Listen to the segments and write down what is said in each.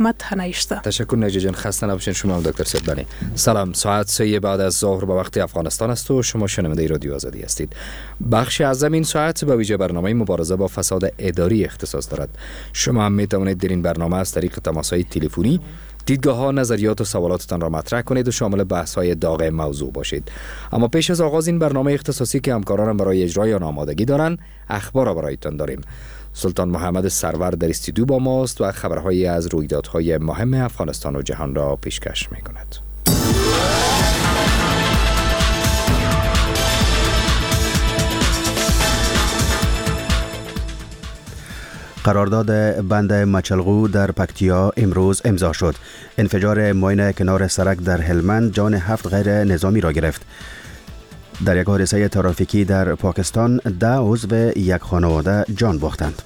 احمد هنایشته. تشکر نجی جان، خسته نباشین. شما هم دکتر سیدبانی. سلام، ساعت 3 بعد از ظهر به وقت افغانستان است و شما شنونده رادیو آزادی هستید. بخش اعظم این ساعت به ویژه برنامه مبارزه با فساد اداری اختصاص دارد. شما هم می توانید در این برنامه از طریق تماس‌های تلفنی دیدگاه‌ها، نظریات و سوالاتتان را مطرح کنید و شامل بحث‌های داغ موضوع باشید. اما پیش از آغاز این برنامه اختصاصی که همکارانم برای اجرای آن آمادگی دارند، اخبار را برایتان داریم. سلطان محمد سرور در استودیو با ماست و خبرهایی از رویدادهای مهم افغانستان و جهان را پیشکش می‌کند. قرارداد بند مچلغو در پکتیا امروز امضا شد. انفجار ماین کنار سرک در هلمند جان 7 غیر نظامی را گرفت. در یک حادثه ترافیکی در پاکستان 10 عضو یک خانواده جان باختند.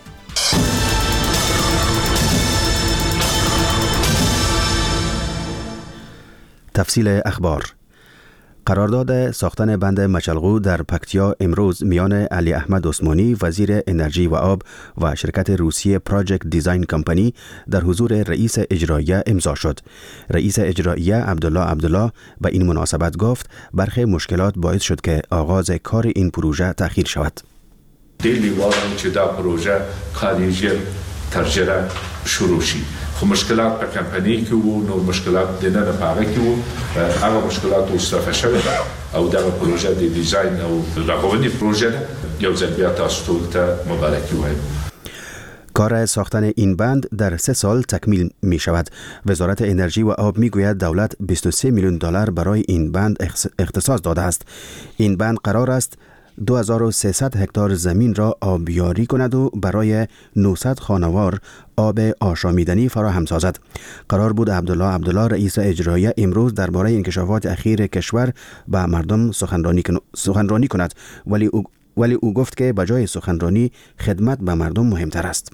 تفصیل اخبار. قرارداد ساختن بند مچلغو در پکتیا امروز میان علی احمد عثمانی وزیر انرژی و آب و شرکت روسیه پراجکت دیزاین کمپانی در حضور رئیس اجراییه امضا شد. رئیس اجراییه عبدالله به این مناسبت گفت برخی مشکلات باعث شد که آغاز کار این پروژه تأخیر شود. دیلی وارم که دا پروژه کاریجی ترجره شروع شد. خو مشکلات په کمپنی کې وو، نور مشکلات د نه پاره کې وو. هغه مشکلات اوسه شوه او دا پروژه د دیزاین او رغونی پروژه یو ځل بیا تاسو ته مبارکي وایم. کار ساختن این بند در 3 سال تکمیل می شود. وزارت انرژی و آب می گوید دولت 23 میلیون دلار برای این بند اختصاص داده است. این بند قرار است 2300 هکتار زمین را آبیاری کند و برای 900 خانوار آب آشامیدنی فراهم سازد. قرار بود عبدالله رئیس اجرایی امروز درباره انکشافات اخیر کشور به مردم سخنرانی کند، ولی او گفت که بجای سخنرانی خدمت به مردم مهمتر است.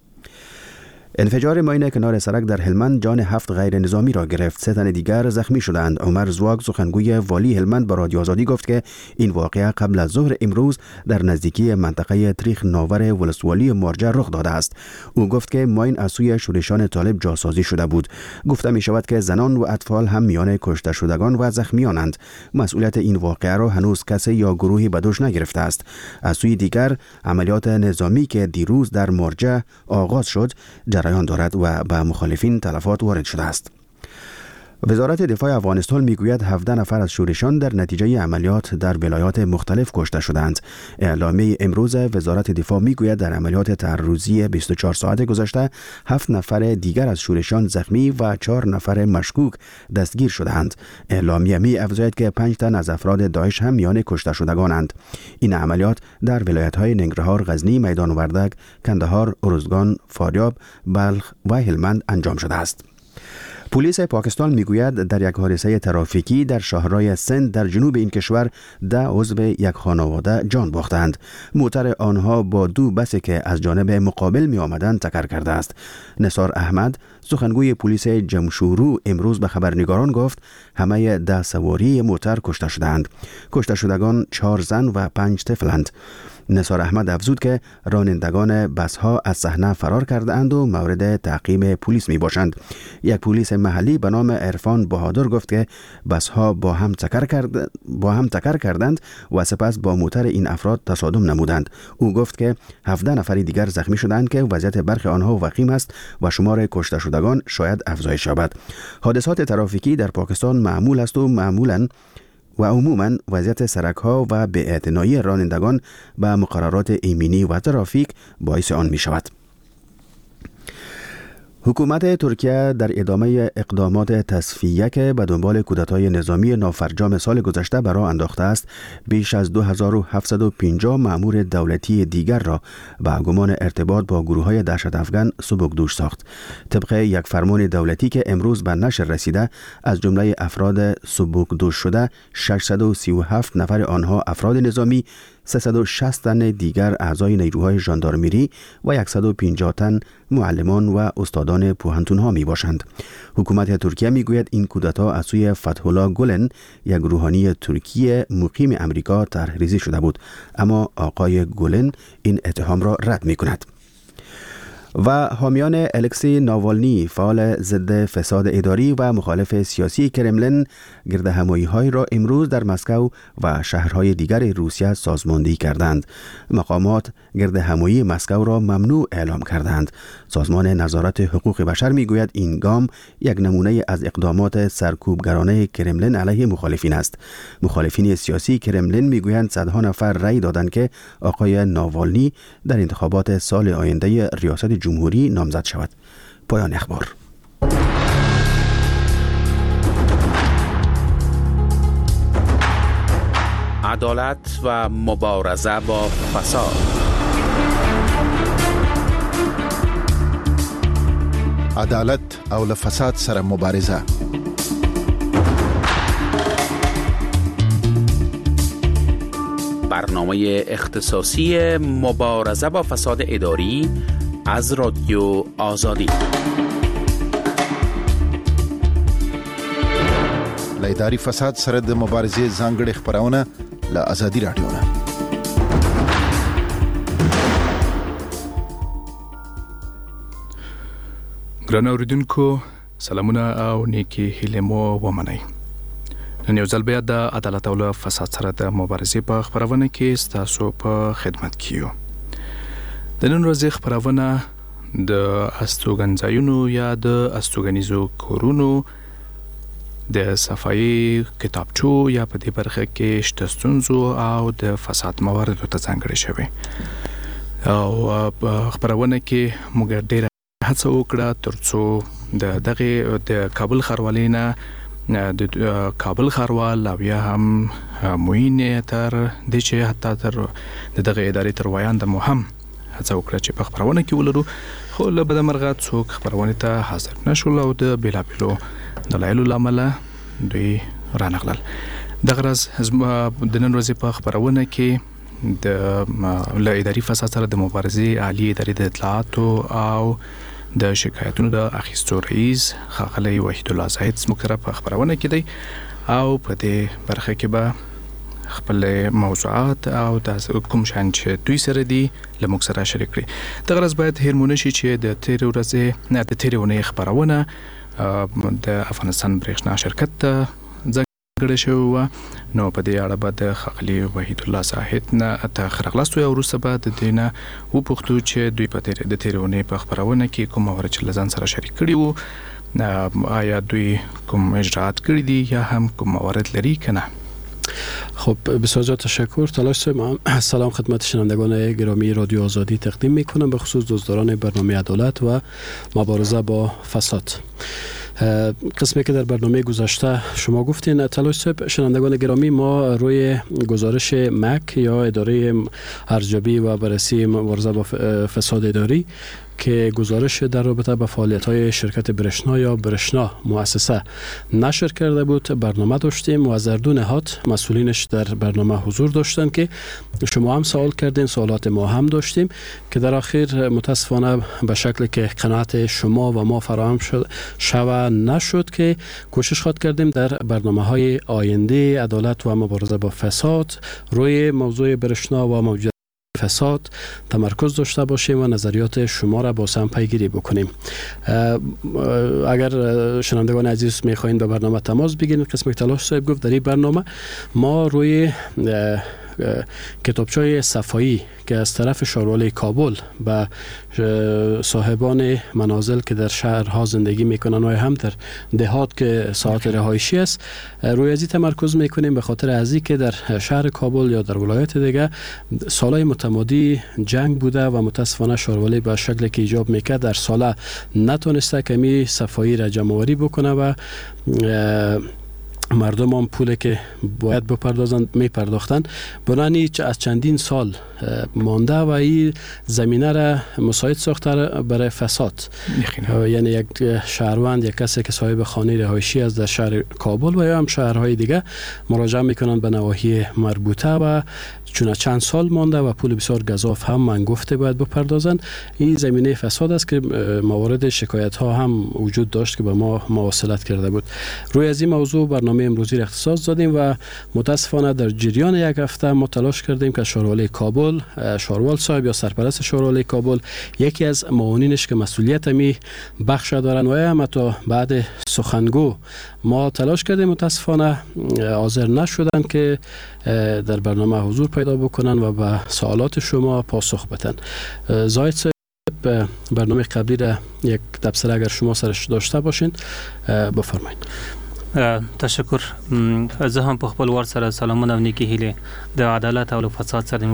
انفجار ماین کنار سرک در هلمند جان 7 غیر نظامی را گرفت. 3 تن دیگر زخمی شدند. عمر زواگ سخنگوی والی هلمند با رادیو آزادی گفت که این واقعه قبل از ظهر امروز در نزدیکی منطقه تریخ ناور ولسوالی مارجه رخ داده است. او گفت که ماین از سوی شورشان طالب جاسازی شده بود. گفته می شود که زنان و اطفال هم میان کشته شدگان و زخمیانند. مسئولیت این واقعه را هنوز کسی یا گروهی به دوش نگرفته است. از سوی دیگر عملیات نظامی که دیروز در مارجه آغاز شد جریان دارد و به مخالفین تلفات وارد شده است. وزارت دفاع افغانستان میگوید 17 نفر از شورشان در نتیجه عملیات در ولایات مختلف کشته شدند. اعلامیه امروز وزارت دفاع میگوید در عملیات تعرضی 24 ساعت گذشته 7 نفر دیگر از شورشان زخمی و 4 نفر مشکوک دستگیر شدند. اعلامیه می افزاید که 5 تن از افراد داعش هم میان کشته شدگانند. این عملیات در ولایت‌های ننگرهار، غزنی، میدان وردک، کندهار، ارزگان، فاریاب، بلخ و هلمند انجام شده است. پلیس پاکستان میگوید در یک حادثه ترافیکی در شاهراه سند در جنوب این کشور 10 عضو یک خانواده جان باختند. موتر آنها با 2 بسی که از جانب مقابل می آمدند تکر کرده است. نثار احمد سخنگوی پلیس جمشورو امروز به خبرنگاران گفت همه 10 سواری موتر کشته شدند. کشته شدگان 4 زن و 5 طفلند. نثار احمد افزود که رانندگان بس‌ها از صحنه فرار کرده‌اند و مورد تعقیب پلیس می باشند. یک پلیس محلی به نام عرفان بهادر گفت که بس‌ها با هم تکر کردند و سپس با موتر این افراد تصادم نمودند. او گفت که 17 نفر دیگر زخمی شدند که وضعیت برخی آنها وخیم است و شمار کشته شدگان شاید افزایش یابد. حادثات ترافیکی در پاکستان معمول است و عموماً وضعیت سرک‌ها و بی‌اعتنایی رانندگان به مقررات ایمنی و ترافیک باعث آن می شود. حکومت ترکیه در ادامه اقدامات تصفیه که به دنبال کودتای نظامی نافرجام سال گذشته به راه انداخته است، بیش از 2750 مأمور دولتی دیگر را به گمان ارتباط با گروه‌های دهشت افغان سبکدوش ساخت. طبق یک فرمان دولتی که امروز به نشر رسیده، از جمله افراد سبکدوش شده 637 نفر آنها افراد نظامی، 360 تن دیگر اعضای نیروهای ژاندارمری و 150 تن معلمان و استادان پوهنتون‌ها می باشند. حکومت ترکیه می گوید این کودتا از سوی فتح الله گلن، یک روحانی ترکی مقیم امریکا طرح‌ریزی شده بود، اما آقای گلن این اتهام را رد می کند. و حامیان الکسی ناوالنی فعال ضد فساد اداری و مخالف سیاسی کرملین گرد همایی‌های را امروز در مسکو و شهرهای دیگر روسیه سازماندهی کردند. مقامات گرد همایی مسکو را ممنوع اعلام کردند. سازمان نظارت حقوق بشر میگوید این گام یک نمونه از اقدامات سرکوبگرانه کرملین علیه مخالفین است. مخالفین سیاسی کرملین میگویند صدها نفر رأی دادند که آقای ناوالنی در انتخابات سال آینده ریاست جمهوری نامزد شود. پایان اخبار. عدالت و مبارزه با فساد. عدالت او له فساد سره مبارزه. برنامه اختصاصی مبارزه با فساد اداری از رادیو آزادی. له اداري فساد سره د مبارزې ځانګړي خبرونه له آزادي رادیو نه. ګران اوریدونکو سلامونه او نیکی هیله مو ومنئ. نن یو ځل بیا د عدالت او له فساد سره د مبارزې په خبرونه کې ستاسو په خدمت کې یو. د نن ورځې خبرونه د استوګنځایونو یا د استوګنیزو کورونو د صفایي کتابچو یا په دې برخه کې شته ستونزو او د فساد مواردو ته ځانګړې شوی. او په خبرونه کې موږ ډېر هڅه وکړه ترڅو د کابل ښاروالۍ د کابل ښاروال او یا هم معین تر د چې حتی تر دغه ادارې تر وایانده مو هم هڅه وکړه چې په خبرونه کې ولرو، خو له بده مرغه څوک خبرونه ته حاضر نشول او د بیلابیلو دلایلو له امله دوی رانغلل. دغه راز د نن ورځې په خبرونه کې د اداري فساد سره د مبارزې عالی ادارې د اطلاعاتو او د شکایتونو د اخیستو رئیس ښاغلی وحید الله زاهد زموږ سره په خبرونه کې دی او په دې برخه کې به خپل موضوعات او د کوم شان چې دوی سره دي له موږ سره شریک کړي. دغه راز باید هیرمونه شي چې د تېرې ورځې نه د تېرې اونۍ خبرونه د افغانستان برېښنا شرکت ته ځانګړې شوې وه. نو په دې اړه به د ښاغلي وحید الله زاهد نه ته راغلاستو یا وروسته به د دې نه وپوښتو چې دوی په د تېرې اونۍ په خبرونه کې کوم موارد چې له ځان سره شریک کړي وو، آیا دوی کوم اجراعات کړي دي یا هم کوم موارد لري که نه. خب بسیار زیاد تشکر. تلاش صاحب، سلام خدمت شنوندگان گرامی رادیو آزادی تقدیم میکنم به خصوص دزدوران برنامه عدالت و مبارزه با فساد. قسمی که در برنامه گذشته شما گفتین تلاش صاحب، شنوندگان گرامی، ما روی گزارش مک یا اداره ارزیابی و بررسی مبارزه با فساد اداری که گزارش در رابطه با فعالیت‌های شرکت برشنا یا برشنا مؤسسه نشر کرده بود برنامه داشتیم و از در دو نهاد مسئولینش در برنامه حضور داشتن که شما هم سوال کردین، سوالات ما هم داشتیم که در آخر متاسفانه به شکلی که قناعت شما و ما فراهم شود نشد که کوشش خود کردیم در برنامه‌های آینده عدالت و مبارزه با فساد روی موضوع برشنا و موجودیت فساد تمرکز داشته باشیم و نظریات شما را با هم پیگیری بکنیم. اگر شنوندگان عزیز میخواین به برنامه تماس بگیرید، قسم تلاش صاحب گفت در این برنامه ما روی کتابچه‌های صفایی که از طرف شاروالی کابل به صاحبان منازل که در شهرها زندگی میکنن و هم در دهات که ساعت رهایشی است روی ازی تمرکز میکنیم، به خاطر ازی که در شهر کابل یا در ولایت دیگه سالهای متمادی جنگ بوده و متاسفانه شاروالی به شکلی که ایجاب میکرد در ساله نتونسته کمی صفایی را جمع‌آوری بکنه و مردم هم پولی که باید بپردازند میپرداختند. بنانی از چندین سال مانده و این زمینه را مساعد ساخته برای فساد. یعنی یک شهروند، یک کسی که صاحب خانه رهایشی است در شهر کابل و یا هم شهرهای دیگه مراجعه میکنند به نواحی مربوطه و چون چند سال مانده و پول بسیار گزاف هم منگفته باید بپردازند. این زمینه فساد است که موارد شکایت ها هم وجود داشت که به ما مواصلت کرده بود. روی از این موضوع برنامه برنامه امروزی را اختصاص دادیم و متاسفانه در جریان یک هفته ما تلاش کردیم که شاروالی کابل، شاروال صاحب یا سرپرست شاروالی کابل، یکی از معاونینش که مسئولیت می بخش دارن و هم تا بعد سخنگو ما تلاش کردیم، متاسفانه حاضر نشدن که در برنامه حضور پیدا بکنن و به سوالات شما پاسخ بدن. زاید صاحب برنامه قبلی را یک تبصره اگر شما سرش داشته باشین بفرمایید. تشکر. زه هم په خپل ور سره سلامونه او نیکی هیله د عدالت او فساد سره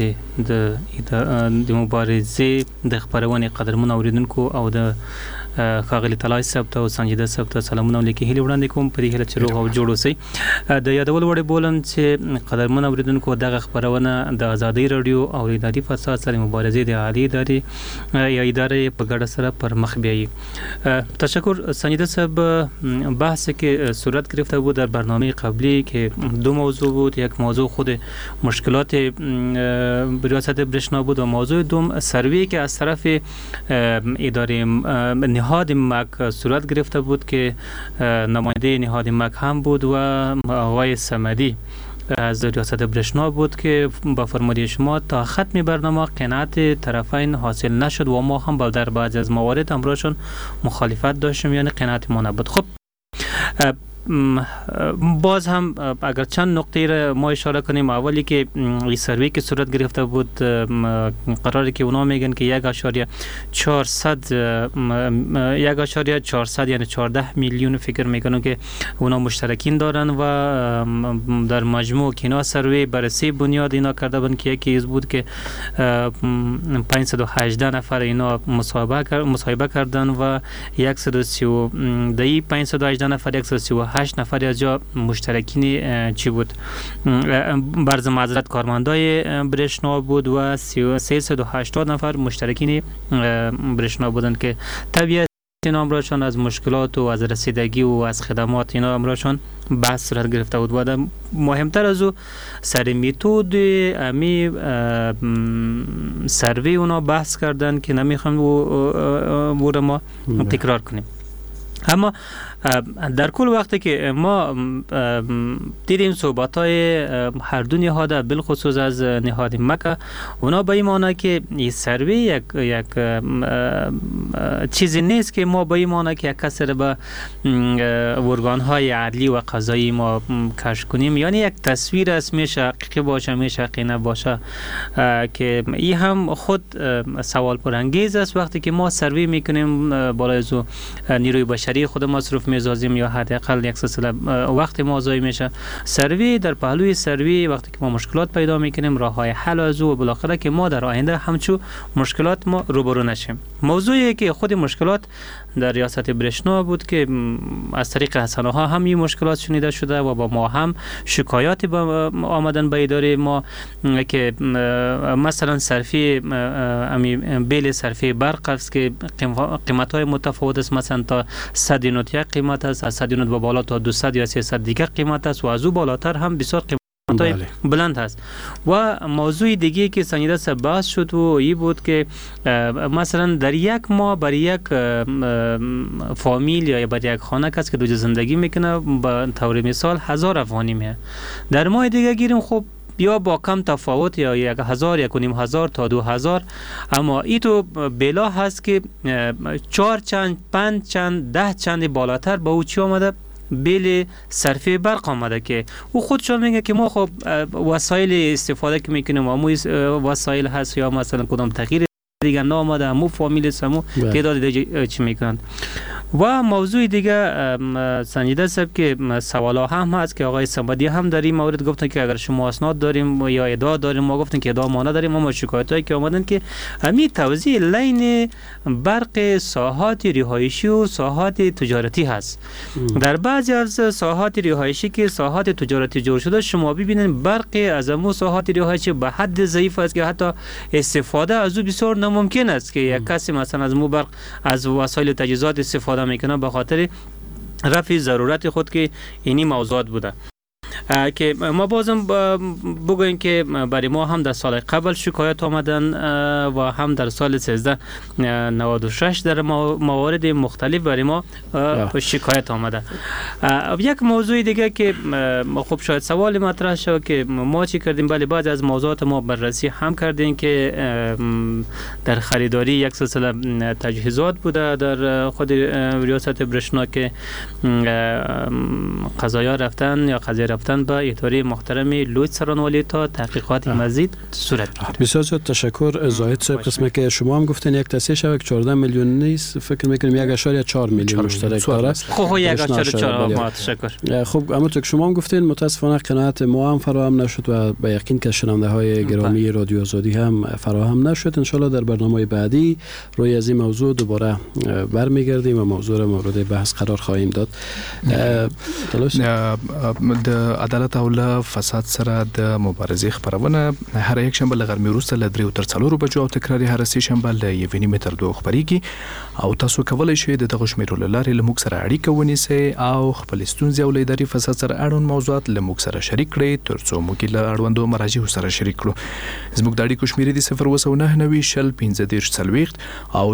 د مبارزې د خبرونې قدرمن اوریدونکو او د ښاغلي طلایي صاحب ته او سنجیده صاحب ته سلامونه او نیکی هیله وړاندې کوم په دې هیله چې روغ او جوړ اوسئ. د یادول وړ بولم چې قدرمن اوریدونکو دغه خبرونه د ازادي رادیو او اداري فساد سره مبارزې د عالی ادارې یا ادارې په ګډه سره پر مخ بیایي. تشکر سنجیده صاحب. بحث که صورت گرفته بود در برنامه قبلی که دو موضوع بود، یک موضوع خود مشکلات ریاست برشنا بود و موضوع دوم سروی که از طرف اداره نهاد مک صورت گرفته بود که نماینده نهاد مک هم بود و آقای صمدی از ریاست برشنا بود که با فرمایش شما تا ختم برنامه قناعت طرفین حاصل نشد و ما هم در بعضی از موارد امرشون مخالفت داشتیم، یعنی قناعت ما نبود. خب باز هم اگر چند نقطه را ما اشاره کنیم، اولی که این سروی که صورت گرفته بود قراره که اونا میگن که 1.400 یعنی 14 میلیون فکر میکنن که اونا مشترکین دارن و در مجموع که اینا سروی بررسی بنیاد اینا کرده بودن که یکی از بود که 518 نفر اینا مصاحبه کردن و 518 نفر 138 نفر از جا مشترکین چی بود؟ برز معذرت کارمندای برشنا بود و 380 نفر مشترکین برشنا بودند که طبیعت اینا امرشان از مشکلات و از رسیدگی و از خدمات اینا امرشان بحث صورت گرفته بود و مهمتر از او سر میتود امی سروی اونا بحث کردن که نمیخوام و ما تکرار کنیم. اما در کل وقتی که ما دیدیم صحبت‌های هر دو نهاد بالخصوص از نهاد مکه، اونا به این معنی که این سروی یک چیزی نیست که ما به این معنی که یک کس را به ارگان‌های عدلی و قضایی ما کشف کنیم، یعنی یک تصویر است، میشه حقیقی باشه میشه حقیقی نباشه، که این هم خود سوال پرانگیز است. وقتی که ما سروی میکنیم بالای از نیروی بشری خود مصرف می‌سازیم یا حداقل یک سلسله وقت ما ضایع میشه. سروی در پهلوی سروی وقتی که ما مشکلات پیدا میکنیم راههای حل از او و بالاخره که ما در آینده همچو مشکلات ما روبرو نشیم. موضوعی که خود مشکلات در ریاست برشنا بود که از طریق رسانه ها هم این مشکلات شنیده شده و با ما هم شکایاتی آمدن به اداره ما که مثلا صرفی بیل صرفی برق است که قیمت های متفاوت است، مثلا تا 100 یونیت یک قیمت است، از 100 یونیت به بالا تا 200 یا 300 دیگر قیمت است و از او بالاتر هم بسیار بلند هست. و موضوع دیگه که سنجیده سه بحث شد و این بود که مثلا در یک ماه برای یک فامیل یا برای یک خانه کس که دو زندگی میکنه به طور مثال 1000 افغانی میه، در ماه دیگه گیریم خب یا با کم تفاوت یا 1000 1500 تا 2000، اما ای تو بلا هست که 4 چند 5 چند 10 چند بالاتر با او چی آمده بیل صرفی برق آمده که او خودشون میگه که ما خب وسایل استفاده که میکنیم و وسایل هست یا مثلا کدام تغییر دیگه نامده همو فامیل سمو تعداد دیگه چی میکنن. و موضوع دیگه سنجیده صاحب که سوالا هم هست که آقای صمدی هم در این مورد گفتن که اگر شما اسناد داریم یا ادعا داریم، ما گفتن که ادعا ما نداریم، اما شکایتایی که آمدن که همین توزیع لین برق ساحات رهایشی و ساحات تجارتی هست. در بعضی از ساحات رهایشی که ساحات تجارتی جور شده شما ببینید برق از امو ساحات رهایشی به حد ضعیف است که حتی استفاده از او بسیار ناممکن است که یک کسی مثلا از مو برق از وسایل تجهیزات استفاده میکنه به خاطر رفع ضرورت خود که اینی موضوعات بوده. که ما بازم بگوییم که برای ما هم در سال قبل شکایت آمدن و هم در سال 1396 در موارد مختلف برای ما شکایت آمده. یک موضوع دیگه که خب شاید سوال مطرح شد که ما چی کردیم؟ بله بعض از موضوعات ما بررسی هم کردیم که در خریداری یک سلسله تجهیزات بوده در خود ریاست برشنا که قضایا رفتن یا قضیه رفتن به اداره محترم لوید سرانوالی تا تحقیقات مزید صورت بگیره. بسیار زیاد تشکر زاهد صاحب. قسمه که شما هم گفتین یک تصحیح شبکه 14 میلیون نیست، فکر میکنیم 1.4 میلیون مشترک داره. خب 1.4 تشکر. خب اما تو که شما هم گفتین متاسفانه قناعت ما هم فراهم نشد و به یقین که شنونده های گرامی رادیو آزادی هم فراهم نشد. ان شاء الله در برنامه بعدی روی از این موضوع دوباره برمیگردیم و موضوع را مورد بحث قرار خواهیم داد. د عدالت او له فساد سره د مبارزې خبرونه هر یک شنبه لغرمې وروسته له 3 تر 4 بجو او تکراري هر سې شنبه له 1 نیمه تر 2 خبريږي او تاسو کولای شئ د دغه شمیرو لارې له موږ سره اړیکه ونیسئ او خپل ستونزې او اداري فساد سره اړوند موضوعات له موږ سره شریک کړئ ترڅو موږ له اړوندو مراجعو سره شریک کړو. زموږ د اړیکو شمیرې دي 029901540 او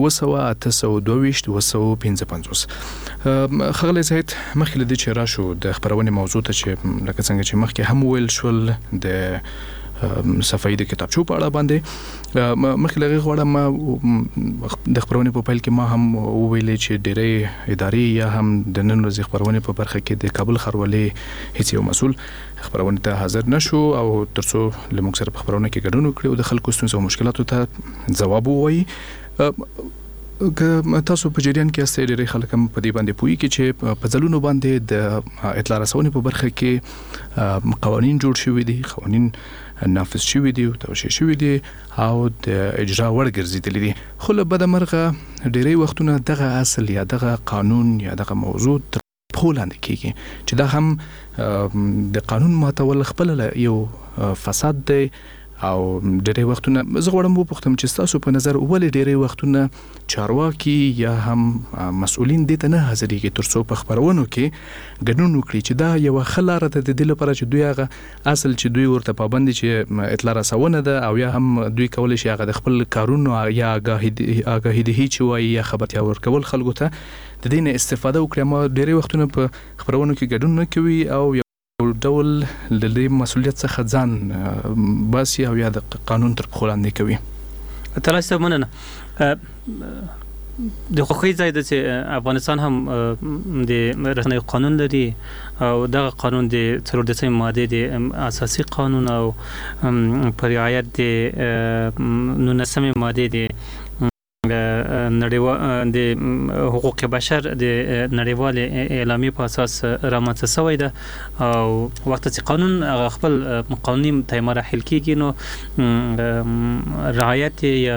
02882 خغلی زید مخکې له دې چې راشو د خبرونې موضوع ته چې لکه څنګه چې مخکې هم ویل شول د صفحې د کتابچو په اړه باندې مخکې لغه غواړم د خبرونې په پیل کې ما هم ویلې چې ډېرې ادارې یا هم د نن ورځې خبرونې په برخه کې د کابل ښاروالۍ هیڅ یو مسؤل خبرونه ته حاضر نشو او ترڅو لموږ سره په خبرونه کې ګډون وکړي او د خلکو ستونزو او مشکلاتو ته ځواب ووایي. که تاسو په جریان کې استې ډېرې خلک هم په دې باندې پوي کې چې په ځلونو باندې د اطلاع رسونې په برخه کې قوانين جوړ شوي دي، قوانين نافذ شوي دي او توشیح شوي دي او د اجرا وړ ګرځېدلي دي. خو له بده مرغه ډېرې وختونه دغه اصل یا دغه قانون یا دغه موضوع تر پښو لاندې کېږي چې دا هم د قانون ماتول خپل یو فساد دی او ډېرې وختونه زه غواړم وپوښتم چې تاسو په نظر ولې ډېرې وختونه چارواکي یا هم مسؤلین دې ته نه حاضرېږي ترڅو په خبرونو کې ګډون وکړي چې دا یو ښه لاره ده د دې لپاره چې دوی هغه اصل چې دوی ورته پابند دي چې اطلاع رسونه ده او یا هم دوی کولی شي هغه د خپل کارونو یا آگاهي دهي چې وایي یا خبرتیا ورکول خلکو ته د دې نه استفاده وکړي. ما ډېرې وختونه په خبرونو کې ګډون نه کوي او ډول د مسؤلیت څخه ځان باسي او یا د قانون تر پښو لاندې کوي. تاسو مننه. د خوخي ځای د افغانستان هم د رسنۍ قانون لري او دغه قانون د 14 ماده د اساسي قانون او پر رعایت د 19 ماده د نړیوال د حقوق بشر د نړیوال اعلامیې په اساس رامنځته شوی ده او وخت چې قانون خپل قانوني مراحل کېږي نو رعایت یا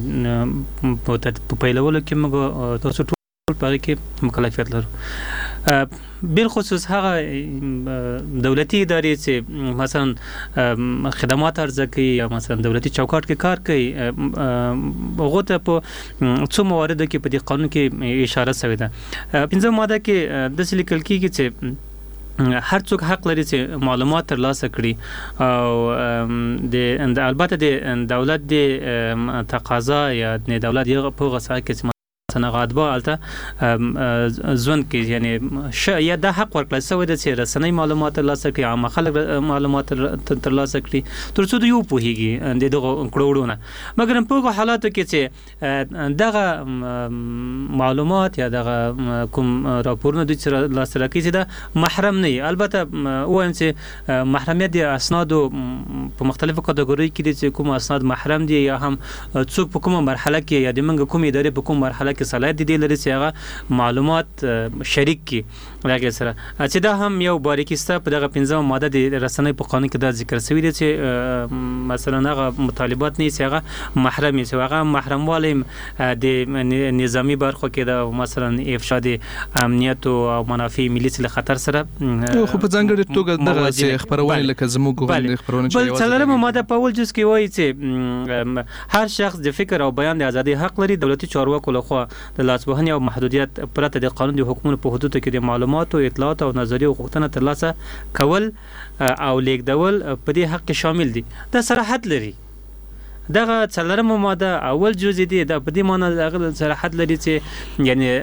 په پیلولو کې موږ تاسو ټول په کې مکلفیت لرو. بالخصوص هغه دولتي ادارې چې مثلا خدمات عرضه کوي یا مثلا دولتي چوکاټ کې کار کوي هغه ته په څو مواردو کې په دې قانون کې اشاره شوې ده. 15 ماده کې د لیکل کېږي چې هر څوک حق لري چې معلومات ترلاسه کړي او د البته د دولت د تقاضا یا د دولت یو په غوښه کې سنغات بالته ځوند کې یعنی یا د حق ورکړل شوی د رسنۍ معلومات ترلاسه کړي عام خلک معلومات ترلاسه کړي ترڅو د یو پوهیږي د دغه کړوړونه مګر په حالاتو کې چې دغه معلومات یا دغه کوم راپورونه د لاسته راکړي د محرم نه البته وایم چې محرمیت د اسناد په مختلفو کټګوري کې دي چې کوم اسناد محرم دي یا هم څوک په کومه مرحله کې یا د منګ کوم ادارې په کوم مرحله کې صلاحیت دي لري چې هغه معلومات شریک کی راګه سره چې دا هم یو باریکی سته په دغه 15 ماده د رسنۍ په قانون کې دا ذکر شوی دی چې مثلا هغه مطالبات نه چې هغه محرم چې هغه محرمواله د نظامی برخو کې دا مثلا افشا د امنیت او منافع ملي له خطر سره خو په ځانګړي توګه دغه خبرونه لکه زموږ خبرونه چې بل څلورمه ماده په اول جز کې وایي چې هر شخص د فکر او بیان د ازادي حق لري. دولتي چارواکو لخوا د لاسوهنې او محدودیت پرته د قانون د حکومت په حدودو کې د معلوماتو اطلاعات او نظریو غوښتنه ترلاسه کول او لیږدول په دې حق کې شامل دي. دا صراحت لري. دغه څلورمه ماده اول جزء دی د په دې معنی دغه صراحت لري چې یعنی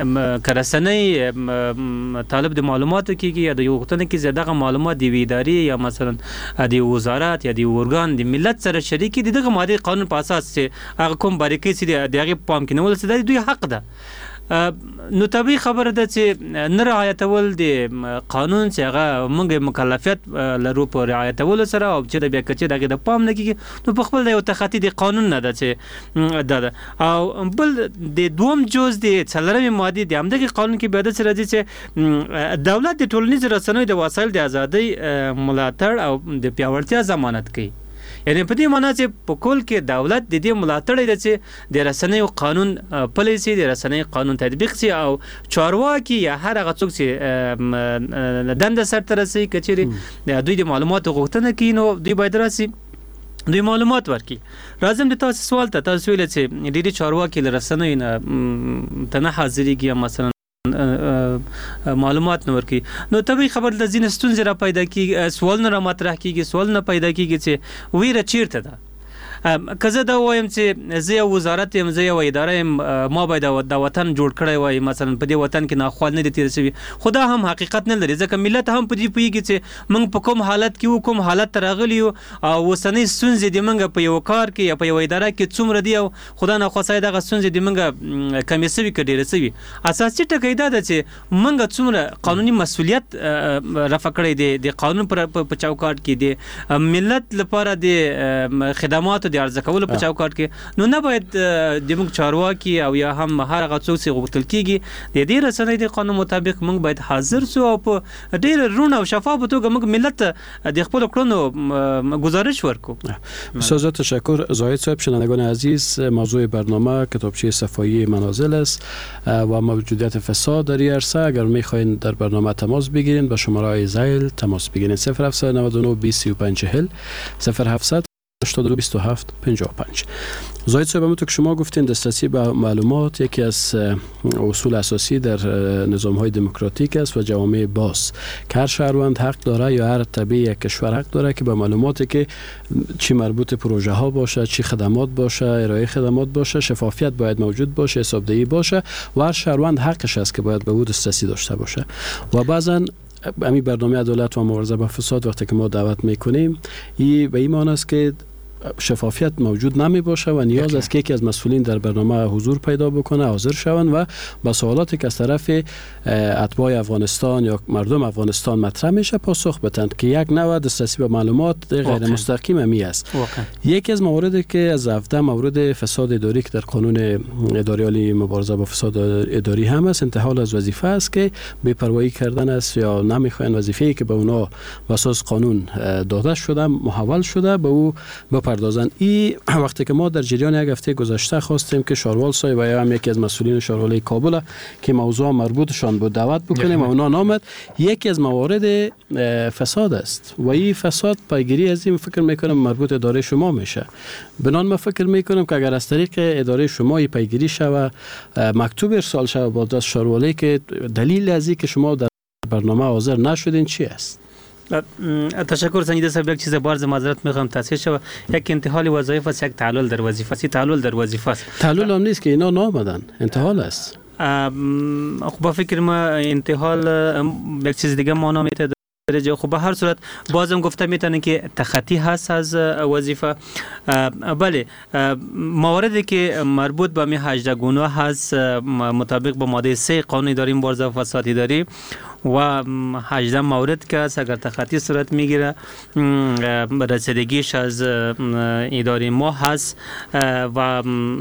کرسنۍ طالب د معلوماتو کېږي یا د یو غوښتنه کې دغه معلومات د ادارې یا مثلا د وزارت یا د ارګان د ملت سره شریک دي. دغه ماده قانون په اساس چې هغه کوم باریکۍ چې دغه پام کې نیول څه دوی حق ده. نو طبیعي خبره ده چې نه رعایتول د قانون چې هغه موږ مکلفیت لرو په رعایتولو سره او چې بیا کچې دغه د پام نه کېږي نو په خپل د یو تخطي د قانون نه ده چې ده او بل د دوم جز د څلورمې ماده د همدغه قانون کې بیا د سره دي چې دولت د ټولنیز رسنیو د وسایل د ازادۍ ملاتړ او د پیاوړتیا ضمانت کوي. یعنی په دې معنی چې په کول کې دولت د دې ملاتړ لري چې د رسنیو قانون پالیسي د رسنیو قانون تطبیق شي او چارواکي یا هر هغه څوک چې دنده سرته رسي کچېري دوی د معلوماتو غوښتنه کوي نو دوی باید راسي دوی معلومات ورکړي. راځم د تاسو سوال ته. تاسو ویل چې ډېری چارواکي له رسنیو نه حاضرېږي مثلا معلومات نور کی نو طبيعي خبر د زین ستونزې را پیدا کیږي. سوال نه را مطرح کیږي سوال نه پیدا کیږي چې ویره چیرته ده. کزه دا وایم چې زه یو وزارت یم زه یو اداره یم ما باید د وطن جوړ کړی وای مثلا په دې وطن کې ناخوال نه دي تیر شوی خدا هم حقیقت نه لري ځکه ملت هم په دې پوهیږي چې موږ په کوم حالت کې کوم حالت تراغلی او وسنۍ ستونزې د موږ په یو کار کې یا په یو اداره کې څومره دی او خدا نه خوښای دغه ستونزې د موږ کمی سوي کډیر سوي. اساسي ټکی دا ده چې موږ څومره قانوني مسؤلیت رفع کړی دی د قانون پر چوکاټ کې دی ملت لپاره د خدمات د ارزه کولو په چوکاټ کې نو نه باید د موږ چارواکي او یا هم هر هغه څوک چې غوښتل کیږي د دې رسنۍ د قانون مطابق موږ باید حاضر سو او په ډیر رونه او شفاف توګه موږ ملت د خپل کړنو گزارش ورکو. بسیار تشکر زاهد صاحب. شنوندگان عزیز موضوع برنامه کتابچه صفایی منازل است و موجودیت فساد در این عرصه. اگر میخواین در برنامه تماس بگیرین به شماره زایل تماس بگیرین 0799 2035 0700 8227 55. زاهد صاحب همونطور که شما گفتین دسترسی به معلومات یکی از اصول اساسی در نظام های دموکراتیک است و جوامع باز که هر شهروند حق داره یا هر تبع یک کشور حق داره که به معلوماتی که چی مربوط پروژه ها باشه چی خدمات باشه ارائه خدمات باشه شفافیت باید موجود باشه حسابدهی باشه و هر شهروند حقش است که باید به او دسترسی داشته باشه. و بعضا همین برنامه عدالت و مبارزه با فساد وقتی که ما دعوت میکنیم به این معنی است که شفافیت موجود نمی باشه و نیاز است که یکی از مسئولین در برنامه حضور پیدا بکنه حاضر شوند و با سوالاتی که از طرف اتباع افغانستان یا مردم افغانستان مطرح میشه پاسخ بدن که یک نوع دسترسی به معلومات غیر مستقیم همی است. یکی از مواردی که از 17 مورد فساد اداری که در قانون اداری عالی مبارزه با فساد اداری هم است انتحال از وظیفه است که بی‌پروایی کردن است یا نمیخواین وظیفه‌ای که به اونا واساس قانون داده شده محول شده به او بپردازند. این وقتی که ما در جریان یک هفته گذشته خواستیم که شاروال صاحب و هم یکی از مسئولین شارواله کابل که موضوع مربوطشان بود دعوت بکنیم و اونا نامد یکی از موارد فساد است و این فساد پیگیری از این فکر میکنم مربوط اداره شما میشه. بنان من فکر میکنم که اگر از طریق اداره شما پیگیری شود مکتوب ارسال شود با دست شارواله که دلیل از این که شما در برنامه حاضر نشدین چی است؟ تشکر سنجیده صاحب. یک چیز بارز معذرت میخوام تصحیح شود یک انتحال وظایف است یک تعلل در وظیفه است. تعلل در وظیفه است. تعلل هم نیست که اینا نامدن انتحال است. خب با فکر ما انتحال یک چیز دیگه معنا میده درجه. خب به هر صورت بازم گفته میتونه که تخطی هست از وظیفه. بله مواردی که مربوط به می 18 گناه هست مطابق با ماده 3 قانون اداری مبارزه با فساد اداری و 18 مورد که است اگر تخطی صورت میگیره رسیدگیش از اداره ما هست و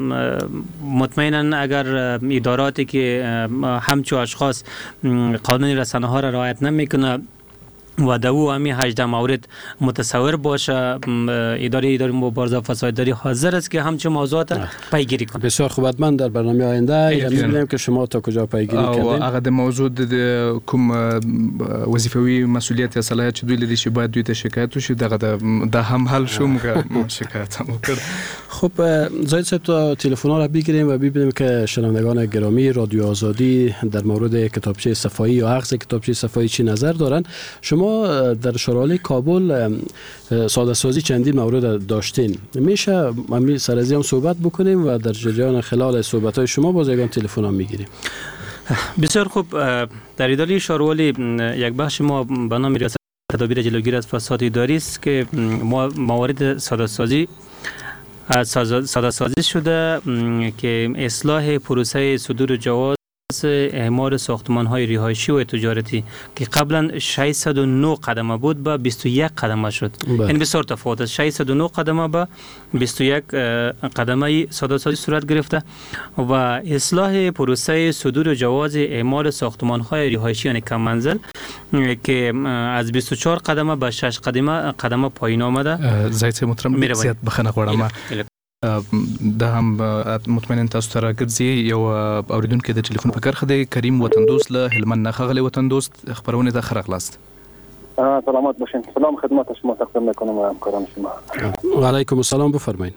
مطمئنا اگر اداراتی که همچو اشخاص قانون رسانه ها را رعایت نمیکنه و دو همی 18 مورد متصور باشه. اداره مبارزه فساد اداری حاضر است که همچون موضوعات پیگیری کنه. بسیار خوب. من در برنامه آینده می‌بینیم که شما تا کجا پیگیری کردین. هغه د موضوع د کوم وظیفوي مسؤلیت یا صلاحیت چې دوی لري چې باید دوی ته شکایت وشي دا هم حل شو موږ شکایت هم وکړ. خب زاید صاحب تا تلفن‌ها را بگیریم و ببینیم که شنوندگان گرامی رادیو آزادی در مورد کتابچه صفایی یا اخذ کتابچه صفایی چی نظر دارن. شما در شورای کابل ساده سازی چندین مورد داشتین. میشه ما سر از این صحبت بکنیم و در جریان خلال صحبت‌های شما باز یگان تلفن هم میگیریم. بسیار خوب. در اداره شورولی یک بخش ما به نام ریاست تدابیر جلوگیری از فساد اداری است که ما موارد ساده سازی شده که اصلاح پروسه صدور جواز اعمار ساختمان‌های رهایشی و تجارتی که قبلا 609 قدمه بود به 21 قدمه شد. این بسیار تفاوت است. 609 قدمه به 21 قدمه ساده‌سازی صورت گرفته و اصلاح پروسه صدور جواز اعمار ساختمان‌های رهایشی یعنی کم منزل که از 24 قدمه به 6 قدمه پایین آمده. زایت محترم زیاد بخنه غواړم دا هم مطمئن تاسو ته راګرځي یو اوریدونکو د ټلیفون په کرخه دی کریم وطن دوست له هلمند نه خغلی وطن دوست خبرونه ته خرغلاست. سلامت باشین. سلام خدمت شما تقدیم میکنم و همکاران شما. و علیکم السلام. بفرمایید.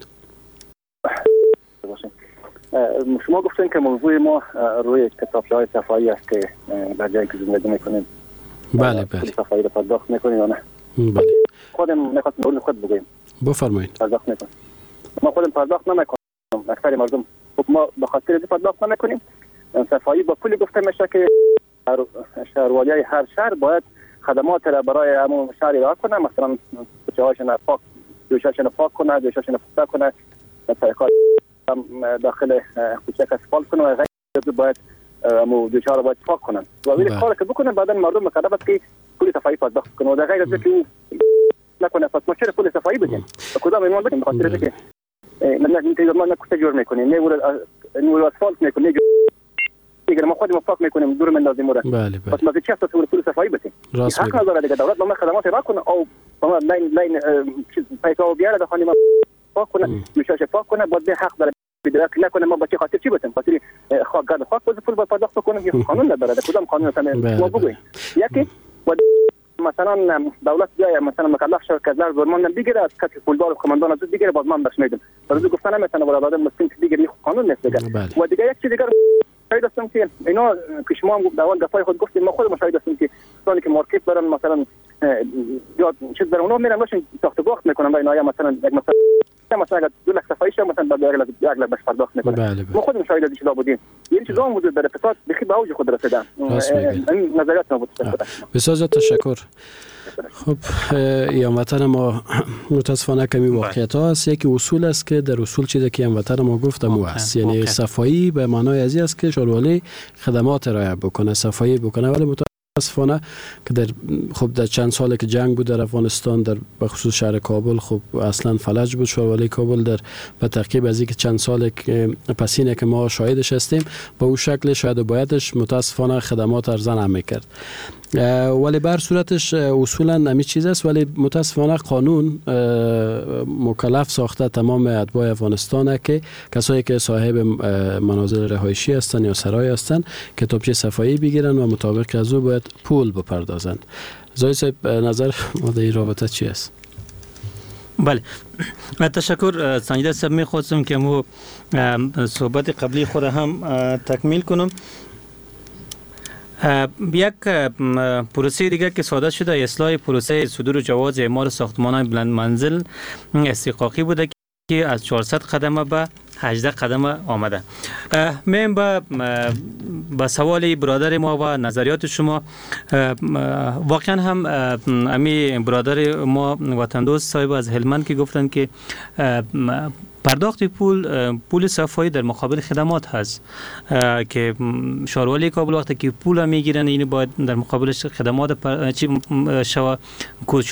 شما گفتین که موضوع ما روی کتابچه‌های صفایی است که در جایی که زندگی میکنیم. بله بله. صفایی رو پرداخت میکنیم یا نه؟ بله. خودم میخواستم خود بگویم. بفرمایید. پرداخت میکنیم. ما خودم پرداخت نمیکنیم. اکثر مردم ما به خاطر اینکه پرداخت نمیکنیم صفایی با پولی گفته میشه که شهروالی هر شهر باید خدمات را برای همون شهر ارائه کنه. مثلا کوچه‌هاشون پاک، دوشاشون پاک کنه، دوشاشون پخته کنه، سرکار داخل کوچه اسفالت کنه و غیره. باید همون دوشا رو باید پاک کنن و ولی کار که بکنن بعدا مردم مکلف است که پول صفایی پرداخت کنه و در غیر از اینکه نکنه. پس ما چرا پول صفایی بدیم؟ کدام ایمان بدیم؟ بخاطر اینکه ما نکوچه جور میکنیم، نور اسفالت میکنیم، دیگه ما خودمون پاک میکنیم، دور میندازیم. بله. پس ما چه اساس پول صفایی بدیم؟ حق نداره دیگه دولت ما خدمات را کنه او ما لین پیسا بیاره بخوانیم ما پاک کنه، میشه پاک کنه، بعد حق داره بدرک نکنه. ما با چه خاطر چی بدیم؟ خاطر خاک باز پول پرداخت کنیم که قانون نداره. کدام قانون مثلا ما بگویم یکی مثلا دولت بیاید مثلا مکلف شد که زر زورمان بگیره از کسی پولدار و قماندان از بگیره باز من بخش میدم. برای گفتن نمیتونه برای آدم مسکین دیگه قانون نیست دیگه. و دیگه یک چیز دیگه شاید هستم که اینا که شما هم داول گفای خود گفتیم ما خودمون شاید هستیم که دوستانی که مارکت برن مثلا یا چیز برن اونا میرن باشن تاخت باخت میکنن و اینا مثلا یک مثلا اگر 2 لخت صفایش مثلا بعد یک لخت بس پرداخت میکنن. ما خودمون شاید از چیزا بودیم. یه چیزا موجود در فساد بخی به اوج خود رسیدن. این نظریات ما بود. بسیار تشکر. خب یا وطن ما متاسفانه کمی واقعیت ها است. یکی اصول است که در اصول چیزی که هم وطن ما گفتم او است، یعنی صفایی به معنای ازی است که شوروالی خدمات ارائه بکنه، صفایی بکنه. ولی متاسفانه که در چند سالی که جنگ بود در افغانستان در بخصوص شهر کابل خب اصلا فلج بود شوروالی کابل در به تعقیب از اینکه چند سال پسینه که ما شاهدش هستیم با اون شکل شاید و بایدش متاسفانه خدمات ارزان هم میکرد. ولی بر صورتش اصولا نمی چیز است، ولی متاسفانه قانون مکلف ساخته تمام اتباع افغانستان که کسایی که صاحب منازل رهایشی هستند یا سرای هستند کتابچه صفایی بگیرن و مطابق از او باید پول بپردازند. زاید صاحب نظر ما در این رابطه چی است؟ بله تشکر. سنجیده صاحب میخواستم که مو صحبت قبلی خود هم تکمیل کنم. یک پروسه دیگه که ساده شده اصلاح پروسه صدور جواز اعمار ساختمان‌های بلند منزل استحقاقی بوده که از 400 قدمه به 18 قدمه آمده. من با سوال برادر ما و نظریات شما واقعا هم امی برادر ما وطن دوست صاحب از هلمند که گفتن که پرداخت پول صفایی در مقابل خدمات هست که شهروالی کابل وقتی که پول میگیرن این باید در مقابلش خدمات کوچه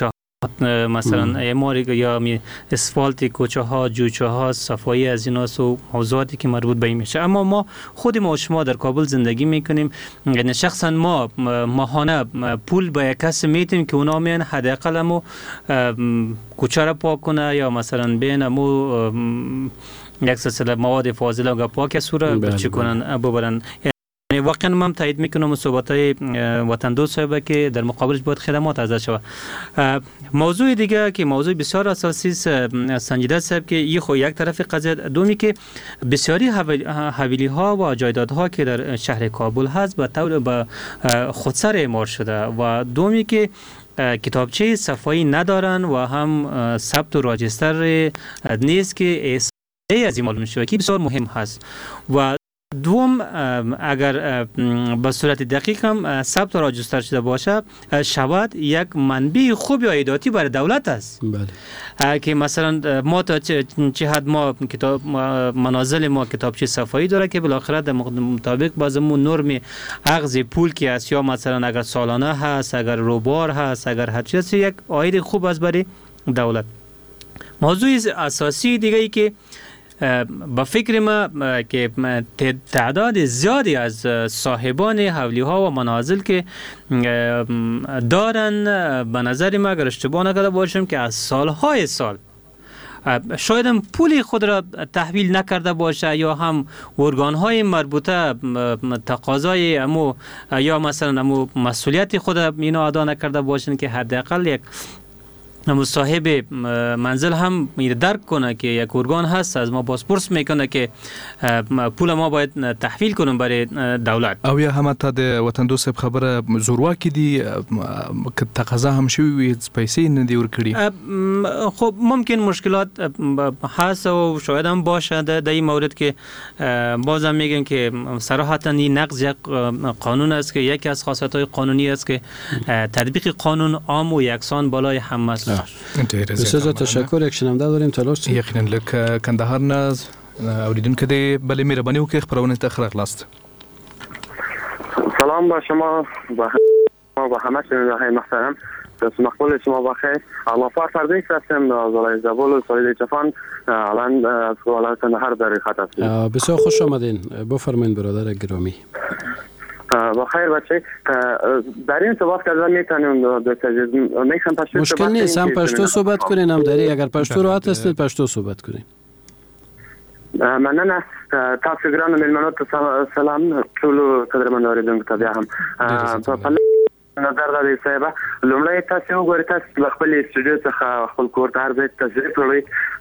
مثلا اعمار یا اسفالت کوچه ها، جوچه ها، صفایی از اینا و موضوعاتی که مربوط به این میشه. اما ما خود ما و شما در کابل زندگی میکنیم، یعنی شخصا ما ماهانه پول به یک کس میتیم که اونا میان حداقل مو کوچه را پاک کنه یا مثلا بین مو یک سلسله مواد فاضله و پاک سوره بچه کنن ببرن. یعنی واقعا من تایید میکنم صحبت‌های وطن دوست صاحب که در مقابلش باید خدمات ازش شود. موضوع دیگه که موضوع بسیار اساسی سنجیده صاحب که این خو یک طرف قضیه، دومی که بسیاری حویلی ها و جایدادها که در شهر کابل هست به طور به خودسر اعمار شده و دومی که کتابچه صفایی ندارن و هم ثبت و راجستر نیست که از این معلوم شده که بسیار مهم هست. و دوم اگر به صورت دقیق هم ثبت و راجستر شده باشه شود یک منبع خوب یا ایداتی برای دولت است. بله. که مثلا ما تا چه حد ما کتاب منازل ما کتابچه صفایی داره که بالاخره در مطابق بازمون نرم اخذ پول که است یا مثلا اگر سالانه هست، اگر روبار هست، اگر هر چیز، یک عاید خوب است برای دولت. موضوع اساسی دیگه ای که با فکر ما که تعداد زیادی از صاحبان حولی ها و منازل که دارن، به نظر ما اگر اشتباه نکرده باشم که از سالهای سال شاید هم پول خود را تحویل نکرده باشه یا هم ارگان‌های مربوطه تقاضای امو یا مثلا امو مسئولیت خود اینا ادا نکرده باشن که حداقل یک صاحب منزل هم درک کنه که یک ارگان هست از ما پاسپورت میکنه که پول ما باید تحویل کنیم برای دولت. او یا هم تا د وطن دوست خبره زورواکی دی که تقاضا هم شوی پیسې نه دی ورکړي. خب ممکن مشکلات هست و شاید هم باشه در این مورد که بازم میگن که صراحتا این نقض یک قانون است که یکی از خاصیت‌های قانونی است که تطبیق قانون عام و یکسان بالای همه است. بسیار تشکر. یک شنونده داریم تلاش یقینا لکه کندهار نه اوریدونکو دی بله مهربانی وکړئ خبرونه ته خلاص. سلام با شما و همه شنونده‌های محترم. دست مقبول شما بخیر. علافار فردین هستم از ولایت زابل و ساحل جفان، الان از ولایت کندهار در خط هستم. بسیار خوش آمدین. بفرمایید برادر گرامی. بخیر بچه، در این صحبت کردن میتونیم میخوام پشتو مشکل نیست، هم پشتو صحبت کنین هم داری، اگر پشتو راحت هستید پشتو صحبت کنین. مننه. تاسو ګرانو میلمنو ته سلام. ټول قدرمن اوریدونکو ته بیا هم په نظر راځي صاحب، لومړی تاسو وګورئ تاسو د خپل استودیو څخه خپل کور ته هر ځای تشریف وړئ.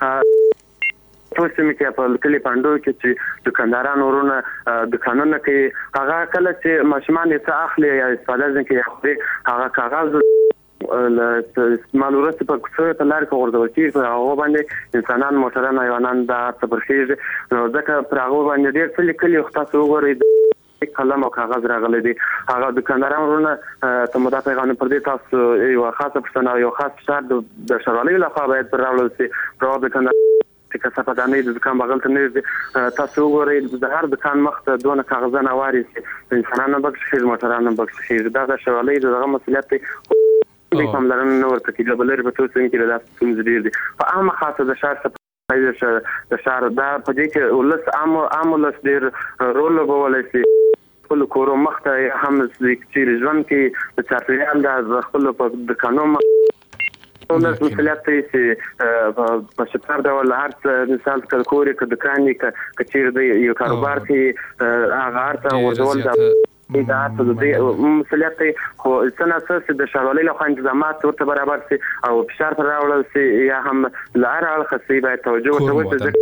تاسو مې په کلی پاندو کې چې دکانداران ورونه دکانونه کوي، هغه کله چې ماشومان یې څه اخلي یا استفاده ځکه هغه کاغذ استعمال ورسته په کوڅه په لار کې ورځول کېږي، هغه باندې انسانان موټران حیوانان دا تبرخیږي، نو ځکه پر هغه باندې ډېر څه لیکلي خو تاسو وګورئ قلم او کاغذ راغلي دي. هغه دکانداران ورونه ته مو دا پیغام پر دې تاسو یو خاصه پښتنه یو خاص شرط د شرالۍ لخوا باید پر راوړل شي. پر دکاندار چې کسب دانه د دکان بغل ته نه تاسو وګورئ د هر دکان مخ ته دونه کاغذونه واري شي، انسانانو بکس خیر موټرانو بکس خیر دا د شرالۍ دغه مسؤلیت دی. کوم لرنه نور پکې د بلری په توګه کې د تاسو ډیر دي په عامه خاصه د شهر د شهر دا په دې کې ولس عامولس ډیر رول لوبولی شي. خپل کورو مخته هم چې ژوند کې د چاپیریال د خپل په دکانو ولس مسؤلیت دی چې په شپږ ډول هر څه مثال کلکوري که دکانې که چیرې د یو کاروبار کې هغه هر څه ورزول دا څه د مسؤلیت دی. خو څنګه چې د شارولۍ لخوا انتظامات ورته برابر شي او فشار پر راوړل شي یا هم له هر اړخه شي باید توجه ورته وشي.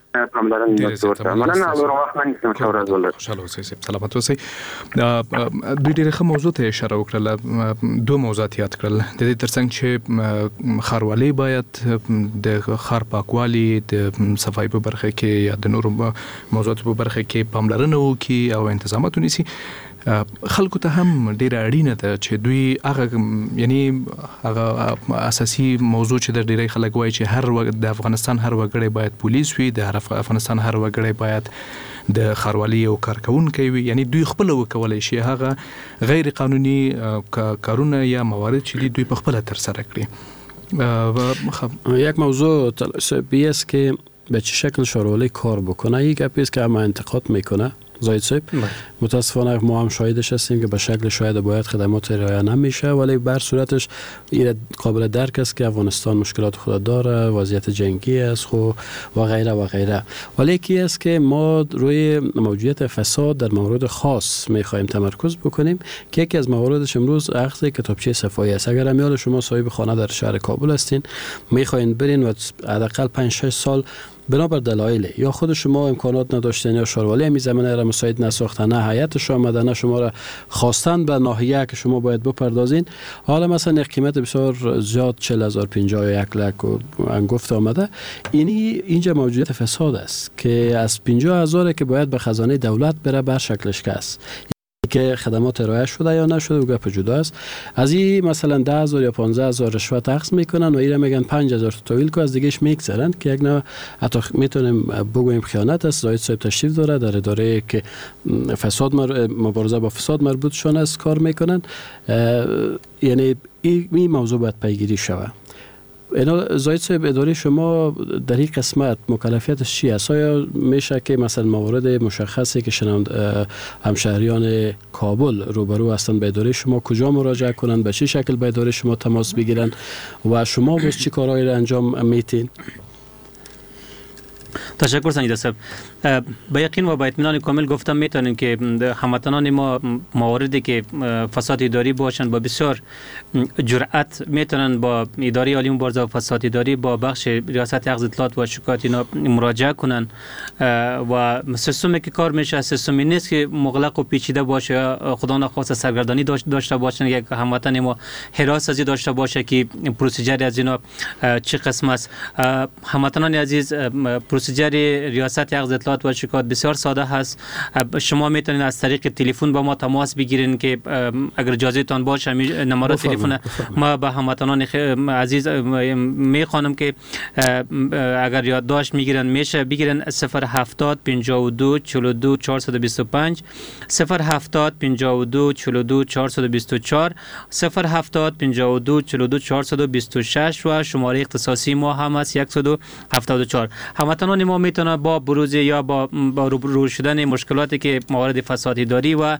مننه او وخت باندې مشوره ولر. خوشاله اوسئ، سلامت اوسئ. دوی ډېر ښه موضوع ته اشاره وکړه، دوه موضوعات یاد کړل. د دې ترڅنګ چې ښاروالۍ باید د ښار پاکوالي د صفایي په برخه کې یا د نورو موضوعاتو په برخه کې پاملرنه وکړي او انتظامات ونیسي. خلکو ته هم ډیره اړینه ده چې دوی هغه یعنی هغه اساسي موضوع چې د ډیری خلک وایي چې هر د افغانستان هر وګړی باید پولیس وي، د افغانستان هر وګړی باید د ښاروالۍ او کارکونکي وي، یعنی دوی خپل وکولای شي هغه غیر قانوني کارونه یا موارد چې دوی په خپل تر سره کړي. یک موضوع طلبی است که به چه شکل شورای کار بکنه. یک گپی است که اما انتقاد میکنه زاید صاحب. متاسفانه ما هم شاهدش هستیم که به شکل شاید باید خدمات ارائه نمیشه، ولی بر صورتش این قابل درک است که افغانستان مشکلات خود داره، وضعیت جنگی است خو و غیره و غیره. ولی کی است که ما روی موجودیت فساد در موارد خاص میخوایم تمرکز بکنیم که یکی از مواردش امروز اخذ کتابچه صفایی است. اگر امیال شما صاحب خانه در شهر کابل هستین، میخواین برین و حداقل 5-6 سال بنابر دلایل یا خود شما امکانات نداشتن یا شاروالی همی زمینه را مساعد نساختن، نه هیئتش آمدن، نه شما را خواستن به ناحیه که شما باید بپردازین، حالا مثلا یک قیمت بسیار زیاد 40,000 50 یا 1 لک و انگفت آمده، اینجا موجودیت فساد است که از 50,000 که باید به خزانه دولت بره بر شکلش کس که خدمات ارائه شده یا نشده و گپ جدا است. از این مثلا 10,000 یا 15,000 رشوت اخذ میکنن و اینا میگن 5,000 تحویل کو، از دیگهش میگذرن که یک نوع حتی میتونیم بگویم خیانت است. زاید صاحب تشریف داره در اداره که فساد مبارزه با فساد مربوط شون است کار میکنن. یعنی این موضوع باید پیگیری شود. اینا زاید صاحب اداره شما در این قسمت مکلفیتش چی است؟ آیا میشه که مثلا موارد مشخصی که همشهریان کابل روبرو هستند به اداره شما کجا مراجعه کنند، به چه شکل به اداره شما تماس بگیرن و شما باز چی کارهایی را انجام میتین؟ تشکر سنجیده صاحب. با یقین و با اطمینان کامل گفتم میتونیم که هموطنان ما مواردی که فساد اداری باشند با بسیار جرأت میتونن با اداره عالی مبارزه با فساد اداری با بخش ریاست اخذ اطلاعات و شکایات اینا مراجعه کنن و سیستمی که کار میشه سیستمی نیست که مغلق و پیچیده باشه، خدا نخواسته سرگردانی داشته باشن، یک هموطن ما حراس ازی داشته باشه که پروسیجر از اینا چه قسم است. هموطنان عزیز پروسیجر ریاست اخذ اطلاعات و شکایات بسیار ساده هست. شما میتونید از طریق تلفن با ما تماس بگیرین که اگر اجازه تان باشه نمره تلفن ما به هموطنان عزیز میخوانم که اگر یادداشت میگیرن میشه بگیرن 070 52 42 425 070 52 42 424 070 52 42 426 و شماره اختصاصی ما هم است 174. هموطنان ما میتونه با بروز یا با روبرو شدن مشکلاتی که موارد فساد داری و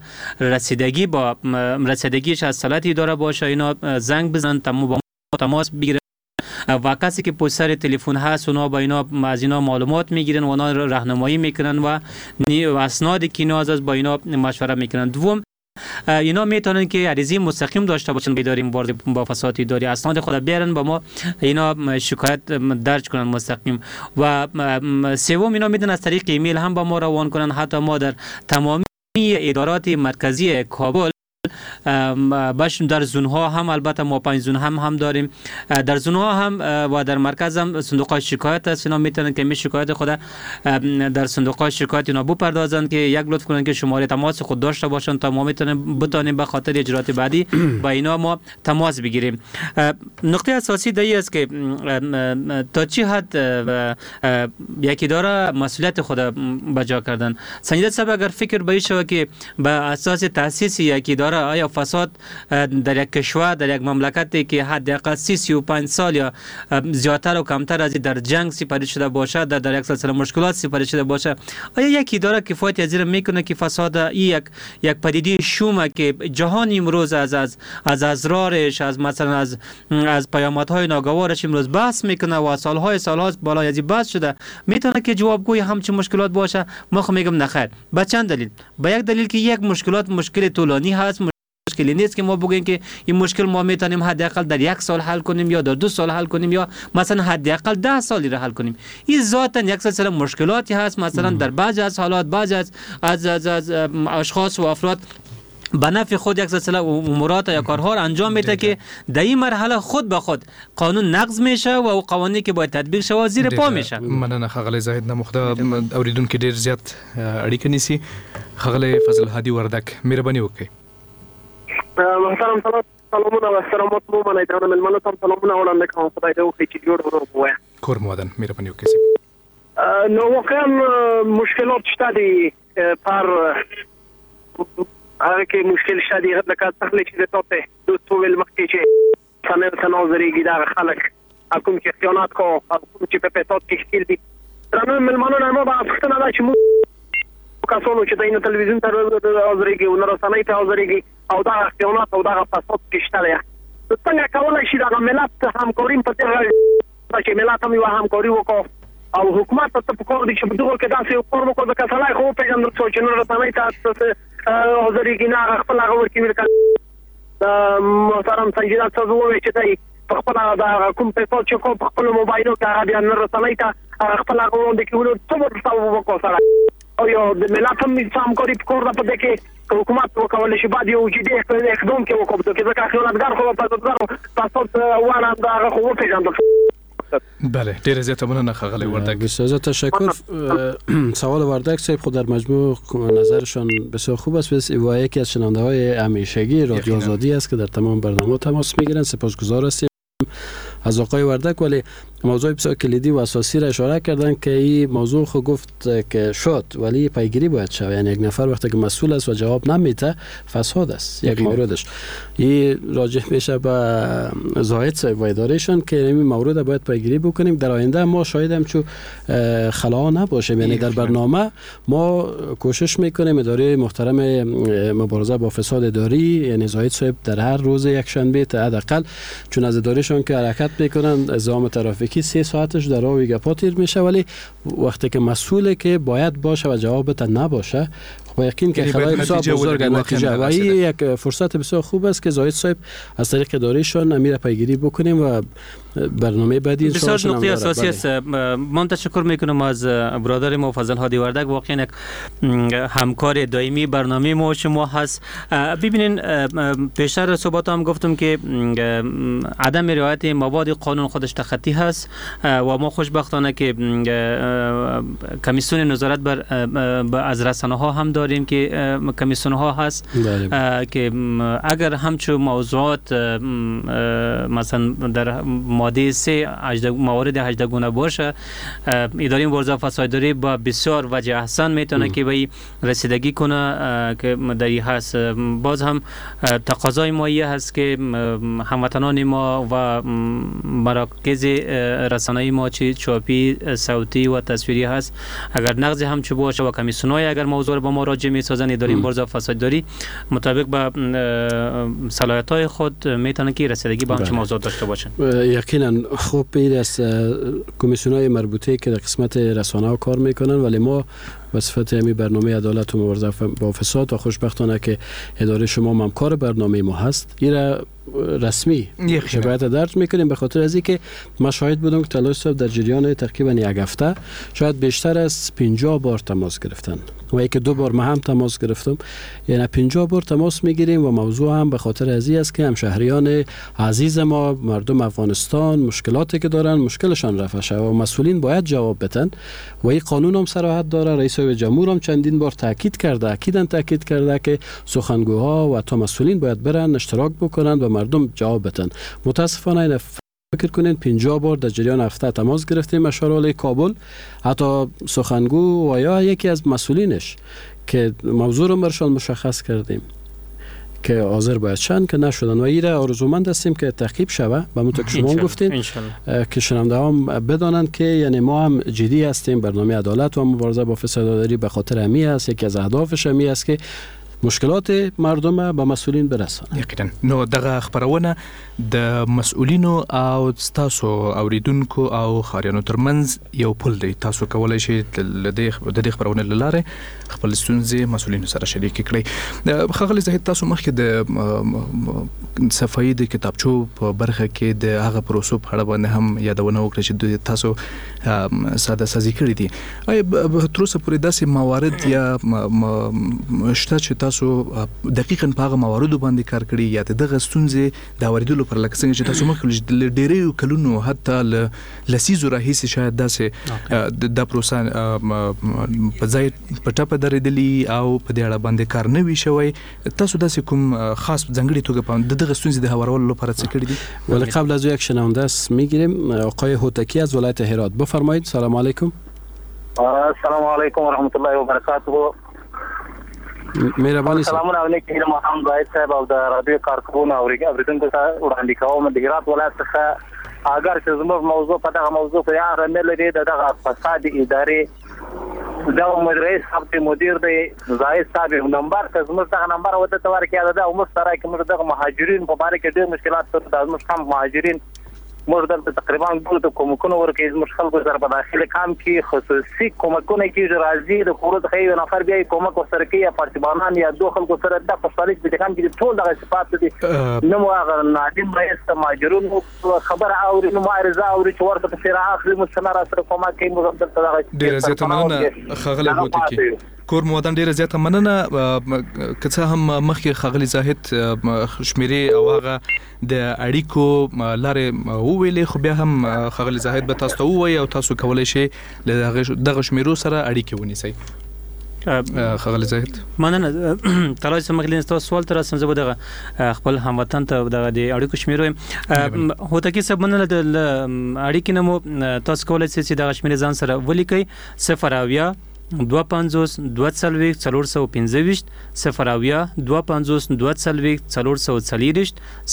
رسیدگیش از سلطه اداره باشه اینا زنگ بزنن با تماس بگیرن و کسی که پشت سر تلفن هست اونا با اینا از اینا معلومات میگیرن و اونا راهنمایی میکنن و اسنادی که نیاز است با اینا مشوره میکنن. دوم اینا میتونن که عریضه مستقیم داشته باشن به اداره مبارزه با فساد اداری، اسناد خود بیارن با ما اینا شکایت درج کنن مستقیم. و سوم اینا میتونن از طریق ایمیل هم با ما روان کنن. حتی ما در تمامی ادارات مرکزی کابل باش در زونها هم البته ما 5 زون هم داریم، در زونها هم و در مرکز هم صندوق شکایت است. اینا میتونن که می شکایت خود در صندوق شکایت اینا بپردازن که یک لطف کنن که شماره تماس خود داشته باشن تا ما بتونیم به خاطر اجرات بعدی با اینا ما تماس بگیریم. نقطه اساسی دی است که تا چه حد یک اداره مسئولیت خود بجا کردن. سنجیده صاحب اگر فکر به شود که به اساس تاسیس یک اداره آیا فساد در یک کشور در یک مملکتی که حداقل 35 سال یا زیادتر و کمتر از در جنگ سپری شده باشه، در یک سلسله مشکلات سپری شده باشه، آیا یک اداره کفایت از این میکنه که فساد یک پدیده شومه که جهان امروز از ازرارش از مثلا از پیامدهای ناگوارش امروز بحث میکنه و سالهای بالای از بحث شده، میتونه که جوابگوی همچین مشکلات باشه؟ ما میگم نخیر. به چند دلیل؟ به یک دلیل که یک مشکل طولانی هست، مشکلی نیست که ما بگیم که این مشکل ما میتونیم حداقل در 1 سال حل کنیم یا در 2 سال حل کنیم یا مثلا حداقل 10 سالی را حل کنیم. این ذاتاً یک سلسله مشکلاتی هست. مثلا در بعضی از حالات بعضی از اشخاص و افراد به نفع خود یک سلسله امورات یا کارها را انجام میده که در این مرحله خود به خود قانون نقض میشه و قوانینی که باید تطبیق شود زیر پا میشه. مننه ښاغلی زاهد نمخده. اوریدونکو ډیر زیات اړیکه نیسي. ښاغلی فضل هادي وردک مهرباني وکړئ. محترم سلامونه و احترامات مو منئ. درنه ملمنو ته سلامونه وړاندې کوم. خدای دې وکړي چې جوړ ورو وایه. کور مودن مهرباني وکړئ. نو واقعا مشکلات شته دي پر هغه کې مشکل شته دي لکه څنګه چې تاسو دوستو ویل مخکې چې سنازریگی در خلق حکوم که خیانت کو حکوم چې په پټات کې شکل دي درنو ملمنو ما به افغانستان نه چې مو کسانو چې د تلویزیون ته حاضرېږي او رسنۍ ته حاضرېږي او دا خیانت او دا فساد کې شته دی څنګه کولای شي دا ملت همکاري په دې چې ملت هم یو همکاري وکړي او حکومت ته په کار دي چې په دغه کې داسې کار وکړي د کسلای خو په جن څو چې رسنۍ ته حاضرېږي نه خپل هغه ورکی وکړي محترم سنجیدات څه وایي چې دی په خپل دا کوم په څو چې په خپل موبایل کې هغه بیا رسنۍ ته خپل هغه وړاندې کوي څو ورته وکړي سره او یو د ملت هم همکاري په کار ده په دې کې حکومت وکولای شي بعد یو جدي اقدام کې وکړي چې ځکه خیانتګر خو په تاسو وانه دا خو وپېژندل. بله ډیره زیاته مننه خغلی وردک. بسیار تشکر. سوال وردک صاحب خود در مجموع نظرشان بسیار خوب است و یکی از شنونده‌های همیشگی رادیو آزادی است که در تمام برنامه تماس میگیرن. سپاسگزار هستیم از آقای وردک. ولی موضوع بسیار کلیدی و اساسی را اشاره کردن که این موضوع خود گفت که شد ولی پیگیری باید شود. یعنی یک نفر وقتی که مسئول است و جواب نمیده فساد است یک موردش. این راجع میشه به زاهد صاحب و ادارهشان که این مورد باید پیگیری بکنیم. در آینده ما شاید چون خلا نباشه. یعنی در برنامه ما کوشش میکنیم اداره محترم مبارزه با فساد اداری یعنی زاهد صاحب در هر روز یک شنبه تا حداقل چون از ادارهشان که حرکت میکنن نظام ترافیکی 3 ساعتش در راه گپا تیر میشه ولی وقتی که مسئوله که باید باشه و جوابت نباشه با یقین که خلای بسیار بزرگ نتیجه و این یک فرصت بسیار خوب است که زاهد صاحب از طریق ادارهشان امیر پیگیری بکنیم و برنامه بعدی بسیار نقطه اساسی است. من تشکر میکنم از برادر ما فضل هادی وردک. واقعا یک همکار دائمی برنامه ما شما هست. ببینین پیشتر صحبت هم گفتم که عدم رعایت مواد قانون خودش تخطی هست و ما خوشبختانه که کمیسیون نظارت بر از رسانه ها هم داریم که کمیسیون ها هست که اگر همچون موضوعات مثلا در ماده 3 موارد 18 گونه باشه اداره مبارزه فسادداری با بسیار وجه احسن میتونه که به رسیدگی کنه که در هست. باز هم تقاضای ما هست که هموطنان ما و مراکز رسانه‌ای ما چه چاپی صوتی و تصویری هست اگر نقض هم چه باشه و کمیسیون‌های اگر موضوع با ما راجع میسازن اداره مبارزه فسادداری مطابق با صلاحیت‌های خود میتونه که رسیدگی به همچین موضوع داشته باشن. یقینا خوب این است کمیسیون‌های مربوطه که در قسمت رسانه‌ها کار میکنن ولی ما به صفت همی برنامه عدالت و مبارزه با فساد و خوشبختانه که اداره شما همکار برنامه ما هست این را رسمی شبایت درج میکنیم به خاطر از اینکه ما شاهد بودم که تلاش صاحب در جریان تقریبا یک هفته شاید بیشتر از 50 بار تماس گرفتن و یک 2 بار من هم تماس گرفتم. یعنی 50 بار تماس میگیریم و موضوع هم به خاطر از این است که همشهریان عزیز ما مردم افغانستان مشکلاتی که دارن مشکلشان رفع شود و مسئولین باید جواب بدن و این قانون هم صراحت داره. رئیس جمهور هم چندین بار تاکید کرده که سخنگوها و تا مسئولین باید برن اشتراک بکنن و مردم جواب بدن. متاسفانه فکر کنین 50 بار در جریان هفته تماس گرفتیم اشاره کابل حتی سخنگو و یا یکی از مسئولینش که موضوع رو برشان مشخص کردیم که حاضر باید شن که نشدن و ایره آرزومند هستیم که تعقیب شوه و همونطور که شما گفتین که شنونده هم بدانند که یعنی ما هم جدی هستیم. برنامه عدالت و مبارزه با فسادداری به خاطر امی است یکی از اهدافش امی است که مشکلات مردم به مسئولین برسانه. یقینا نو دغه خبرونه د مسؤلینو او تاسو اوریدونکو او خاريانو ترمنځ یو پل دی. تاسو کولای شئ د دې خبرونه لاره خپل ستونزې مسؤلینو سره شریک کړئ. خغلی زه تاسو مخکې د صفایي د کتابچو په برخه کې د هغه پروسو په اړه باندې هم یادونه وکړه چې تاسو ساده سازي کړی دي. آیا تر اوسه پورې داسې موارد یا شته چې تاسو دقیقاً په هغه مواردو باندې کار کړی یا دغه ستونزې د اوریدلو پر لکه څنګه چې تاسو مخکې ډېرې کلونو حتی لسیزو راهیسې شاید داسې د پروسه په ځای په ټاپه درېدلي او په دې اړه باندې کار نه وي شوی. تاسو داسې کوم خاص ځانګړي توګه په دغه ستونزې د هوارولو لپاره څه کړي دي؟ ولی قبل از یک شنونده است میگیریم آقای هوتکی از ولایت هرات. بفرمایید. سلام علیکم. السلام علیکم و رحمت الله و برکاته. مهرباني سلامونه علیکم محمد زاهد صاحب او د رادیو کارکونو اوریدونکو ته وړاندې کوم د هرات ولایت څخه اگر چې زموږ موضوع په دغه موضوع په اړه نه لري دغه فساد ادارې دا مدیر صاحب مدیر دی زاهد صاحب نمبر ته زموږ څنګه نمبر وته تور کې دا عمر سره کې موږ دغه مهاجرین په اړه کې ډېر مشکلات تر زموږ کم مهاجرین موږ د تقریبا ټول د کومکونو ورکه زموږ خلکو سره په داخلي کام کې خصوصي کومکونه کې راځي د کورو د خیر نفر بیا کومک سره کې یا پارتیبانان یا دوه خلکو سره د پښتالي د کام کې ټول دغه صفات دي نو هغه نادم رئیس مهاجرون خبر او نو معارضه او چې ورته په سره اخري مستمر سره کومک کوي موږ د دغه ډیر زیاته مننه خغله بوته کې کور مودان ډیره زیاته مننه که هم مخکې خغلی زاهد شمیري او هغه د اړیکو لارې وویلې خو بیا هم خغلی زاهد به تاسو ته ووایي او تاسو کولای شئ له دغه شمیرو سره اړیکې ونیسئ خغلی زاهد مننه تلاش سمګلین تاسو سوال تر سم دغه خپل هموطن ته دغه د اړیکو شمیرو هوته کې سب مننه د اړیکې نمو تاسو کولای شئ چې دغه شمیرې ځان سره ولیکئ 0 250 240 415 0 250 240 440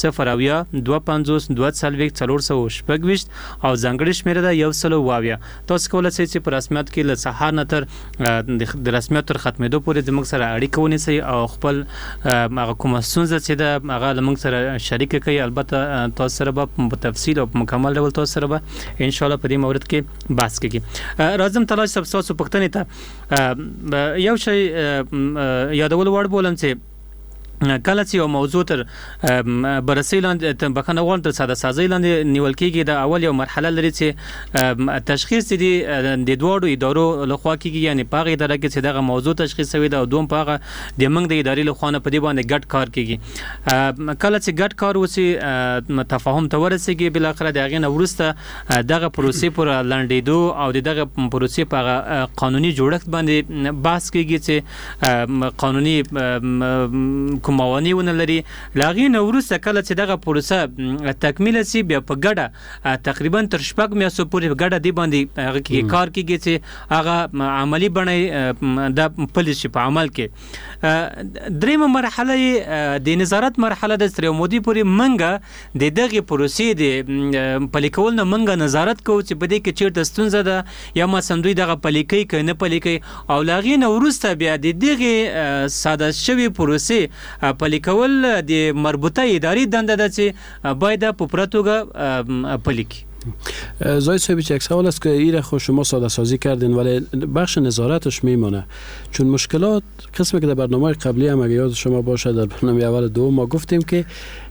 0 250 240 416 او ځانګړي شمیره ده 122 تاسو کولای شئ چې په رسمیت کې له سهار نه تر د رسمیت تر ختمېدو پورې د موږ سره اړیکه ونیسئ او خپل هغه کومه ستونزه چې ده هغه له موږ سره شریک کړئ البته تاسو سره به په تفصیل او په مکمل ډول تاسو سره به ان شاء الله په دې مورد کې بحث کیږي راځم تلاش تاسو پوښتنې ته یو شی یادول وړ بولم چې کله چې یو موضوع تر بررسي لاندې بخښنه غواړم تر ساده سازي لاندې نیول کېږي د اول یو مرحله لري چې تشخیص دي د دوړو ادارو لخوا کېږي یعنی په هغه اداره کې چې دغه موضوع تشخیص شوی دا دوم په هغه د موږ د ادارې لخوا نه په دې باندې ګډ کار کېږي کله چې ګډ کار وسی تفاهم ته ورسېږي بل اخر د هغه نه ورسته دغه پروسې پر لاندېدو او دغه پروسې په قانوني جوړښت باندې بحث کېږي چې قانوني موانع ونه لري لاغي نورسته کله چې دغه پروسه تکمیل شي بیا په ګډه تقریبا تر شپږ میاشتو پورې ګډه دی باندې هغه کې کار کیږي چې هغه عملی بڼه د پالیسي په عمل کې دریمه مرحله د نظارت مرحله د سره مودي پورې منګه د دغه پروسې د پلیکول نه منګه نظارت کوي چې په دې کې چیرته ستونزه ده یا ما سندوی دغه پلیکي کنه پلیکي او لاغي نورسته بیا د دغه ساده شوی پروسې پلیکول د مربوطه اداري دنده ده چې باید په پراتوګه پلیکی زاید صاحب یک سوال است که ایره خود شما ساده سازی کردین ولی بخش نظارتش میمونه چون مشکلات قسمی که در برنامه قبلی هم اگه یاد شما باشه در برنامه اول دو ما گفتیم که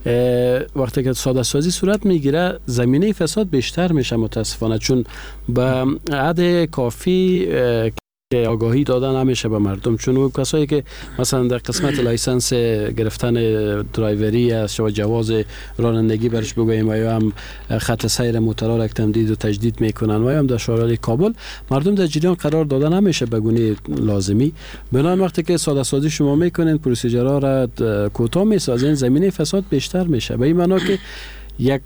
وقتی که ساده سازی صورت میگیره زمینه فساد بیشتر میشه متاسفانه چون به عدد کافی که آگاهی دادن نمیشه به مردم چون اون کسایی که مثلا در قسمت لایسنس گرفتن درایوری است یا جواز رانندگی برش بگوییم یا هم خط سیر موتورها را تمدید و تجدید میکنن و یا هم در شارع کابل مردم در جریان قرار دادن نمیشه به گونه لازمی بنابراین وقتی که ساده سازی شما میکنین پروسیجرها را کوتاه میسازین زمینه فساد بیشتر میشه به این معنا که یک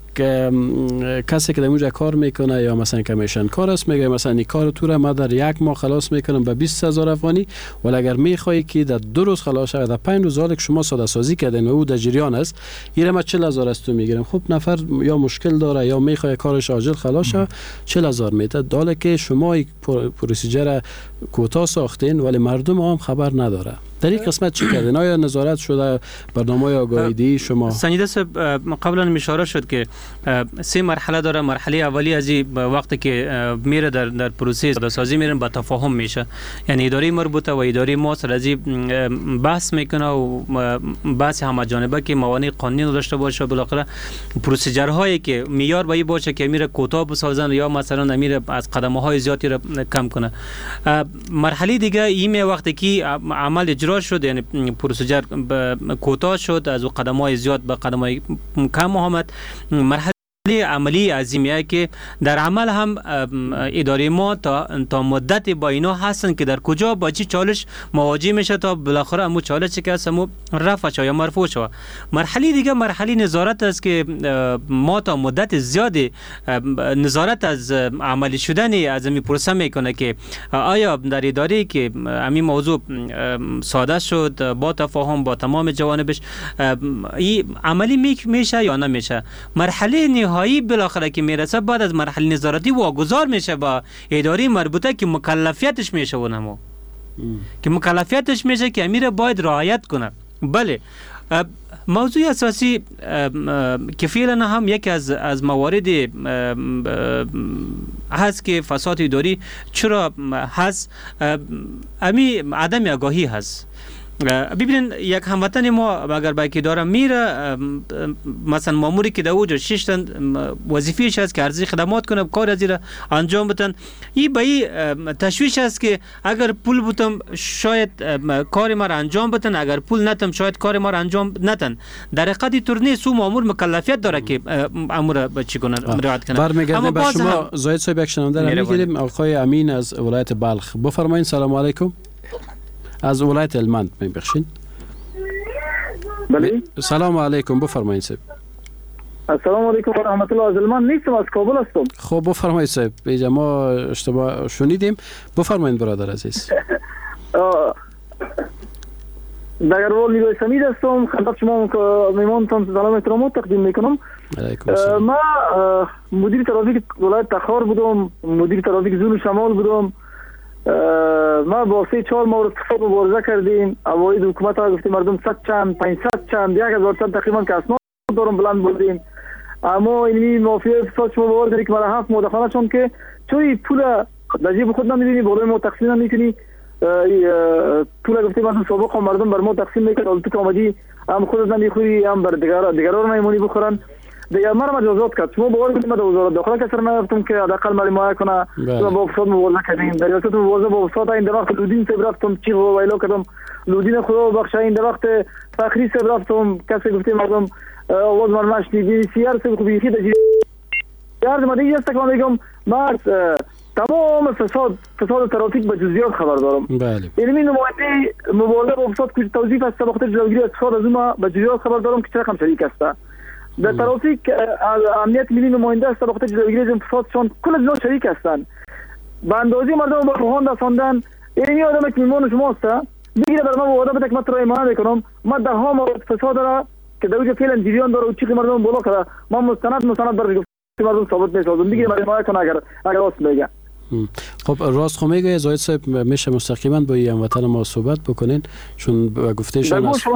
کسی که در اونجا کار میکنه یا مثلا کمیشن کار است میگه مثلا این کار تو را ما در یک ماه خلاص میکنم به 20,000 افغانی ولی اگر میخوای که در 2 روز خلاص شود در 5 روز حالی که شما ساده سازی کردین و او در جریان است ایره ما 40,000 است تو میگیرم خب نفر یا مشکل داره یا میخواد کارش عاجل خلاص شه 40,000 میته حالی که شما پروسیجر کوتاه ساختین ولی مردم هم خبر نداره در این قسمت چی کردین آیا نظارت شده برنامه آگاهی شما سنجیده صاحب قبلا اشاره شد که 3 مرحله داره مرحله اولی از وقتی که میره در پروسه سازی میرن با تفاهم میشه یعنی اداره مربوطه و اداره ما سر از بحث میکنه و بحث همجانبه که موانع قانونی داشته باشه بالاخره پروسیجرهایی که معیار به باشه که میره کوتاه بسازن یا مثلا میره از قدمه های زیادی رو کم کنه مرحله دیگه این وقتی که عمل اجرا شد یعنی پروسیجر کوتاه شد از قدم‌های زیاد به قدم‌های کم آمد مرحله عملی عظیمیه که در عمل هم اداره ما تا مدت با اینا هستن که در کجا با چی چالش مواجه میشه تا بالاخره همون چالشی که هست همون رفع شد یا مرفوع شد. مرحله دیگه مرحله نظارت است که ما تا مدت زیادی نظارت از عملی شدن از این پروسه میکنه که آیا در اداره که همین موضوع ساده شد با تفاهم با تمام جوانبش این عملی میشه یا نمیشه. مرحله نهایی بالاخره که میرسه بعد از مرحله نظارتی واگذار میشه با اداره مربوطه که مکلفیتش میشه اونمو که مکلفیتش میشه که امیر باید رعایت کنه. بله موضوع اساسی که فعلا هم یکی از موارد هست که فساد اداری چرا هست امی عدم آگاهی هست. ببینین یک هموطن ما اگر با اداره میره مثلا ماموری که در اوج 6 تن وظیفه‌اش است که ارزی خدمات کنه کار از را انجام بدن این به تشویش است که اگر پول بودم شاید کار ما را انجام بدن اگر پول نتم شاید کار ما را انجام ندن. در حقیقت تورنی سو مامور مکلفیت داره که امور چی کنه رعایت کنه. برمیگردیم به شما زاید صاحب یک شنونده میگیریم آقای امین از ولایت بلخ. بفرمایید. سلام علیکم. از ولایت هلمند میبخشین. بله سلام علیکم. بفرمایید صاحب. السلام علیکم و رحمت الله. از هلمند نیستم از کابل هستم. خب بفرمایید صاحب. بیجا ما اشتباه شنیدیم. بفرمایید برادر عزیز. دگربال نیروی سمید هستم. خدمت شما میمانتان سلام احترامات تقدیم میکنم. علیکم السلام. ما مدیر ترافیک ولایت تخار بودم، مدیر ترافیک زون شمال بودم. ما با 3-4 مورد فساد مبارزه کردیم. اوایل حکومت ها گفتیم مردم 100 چند 500 چند 1000 چند تقریبا که اسناد دارم بلند بردیم. اما این مافیا فساد شما باور کنید که مرا 7 مداخله چون که چوی پول در جیب خود نمیدونی بالای ما تقسیم نمیکنی پول گفتیم مثلا سابق مردم بر ما تقسیم میکنن تو آمدی هم خودت نمیخوری هم بر دیگران نمیمونی بخورن دیگه مرا مجازات کرد. شما باور کنید ما در وزارت داخله کسر نرفتم که حداقل مالی مایه کنه با فساد مبارزه کردیم. در ریاست مبارزه با فساد این وقت لودین سب رفتم چی و ویلو کردم لودین خدا بخشه. این وقت فخری سب رفتم کسی گفتیم مردم آواز من نشنیدی سیار سب خوبی خید یار ما دیگه است که من میگم ما تمام فساد ترافیک به جزئیات خبر دارم. بله. علمی نماینده مبارزه با فساد که توضیح است وقت جلوگیری از فساد از ما به جزئیات خبر دارم که چقدر شریک است. در ترافیک امنیت ملی نماینده است وقت جلوگیری از فساد چون کل جزئیات شریک هستند. به اندازه مردم با روحان رساندن این آدمی که میمونه شما است میگیره بر ما وعده بده که من تو را ایمان میکنم ما ده ها مورد فساد را که در وجه فعلا جریان داره و چیزی مردم بالا کرده ما مستند برای مردم ثابت میسازم دیگه من ایمان کنه اگر راست میگه. خب راست خو میگه زاید صاحب میشه مستقیما با این هموطن ما صحبت بکنین چون گفتهشون است.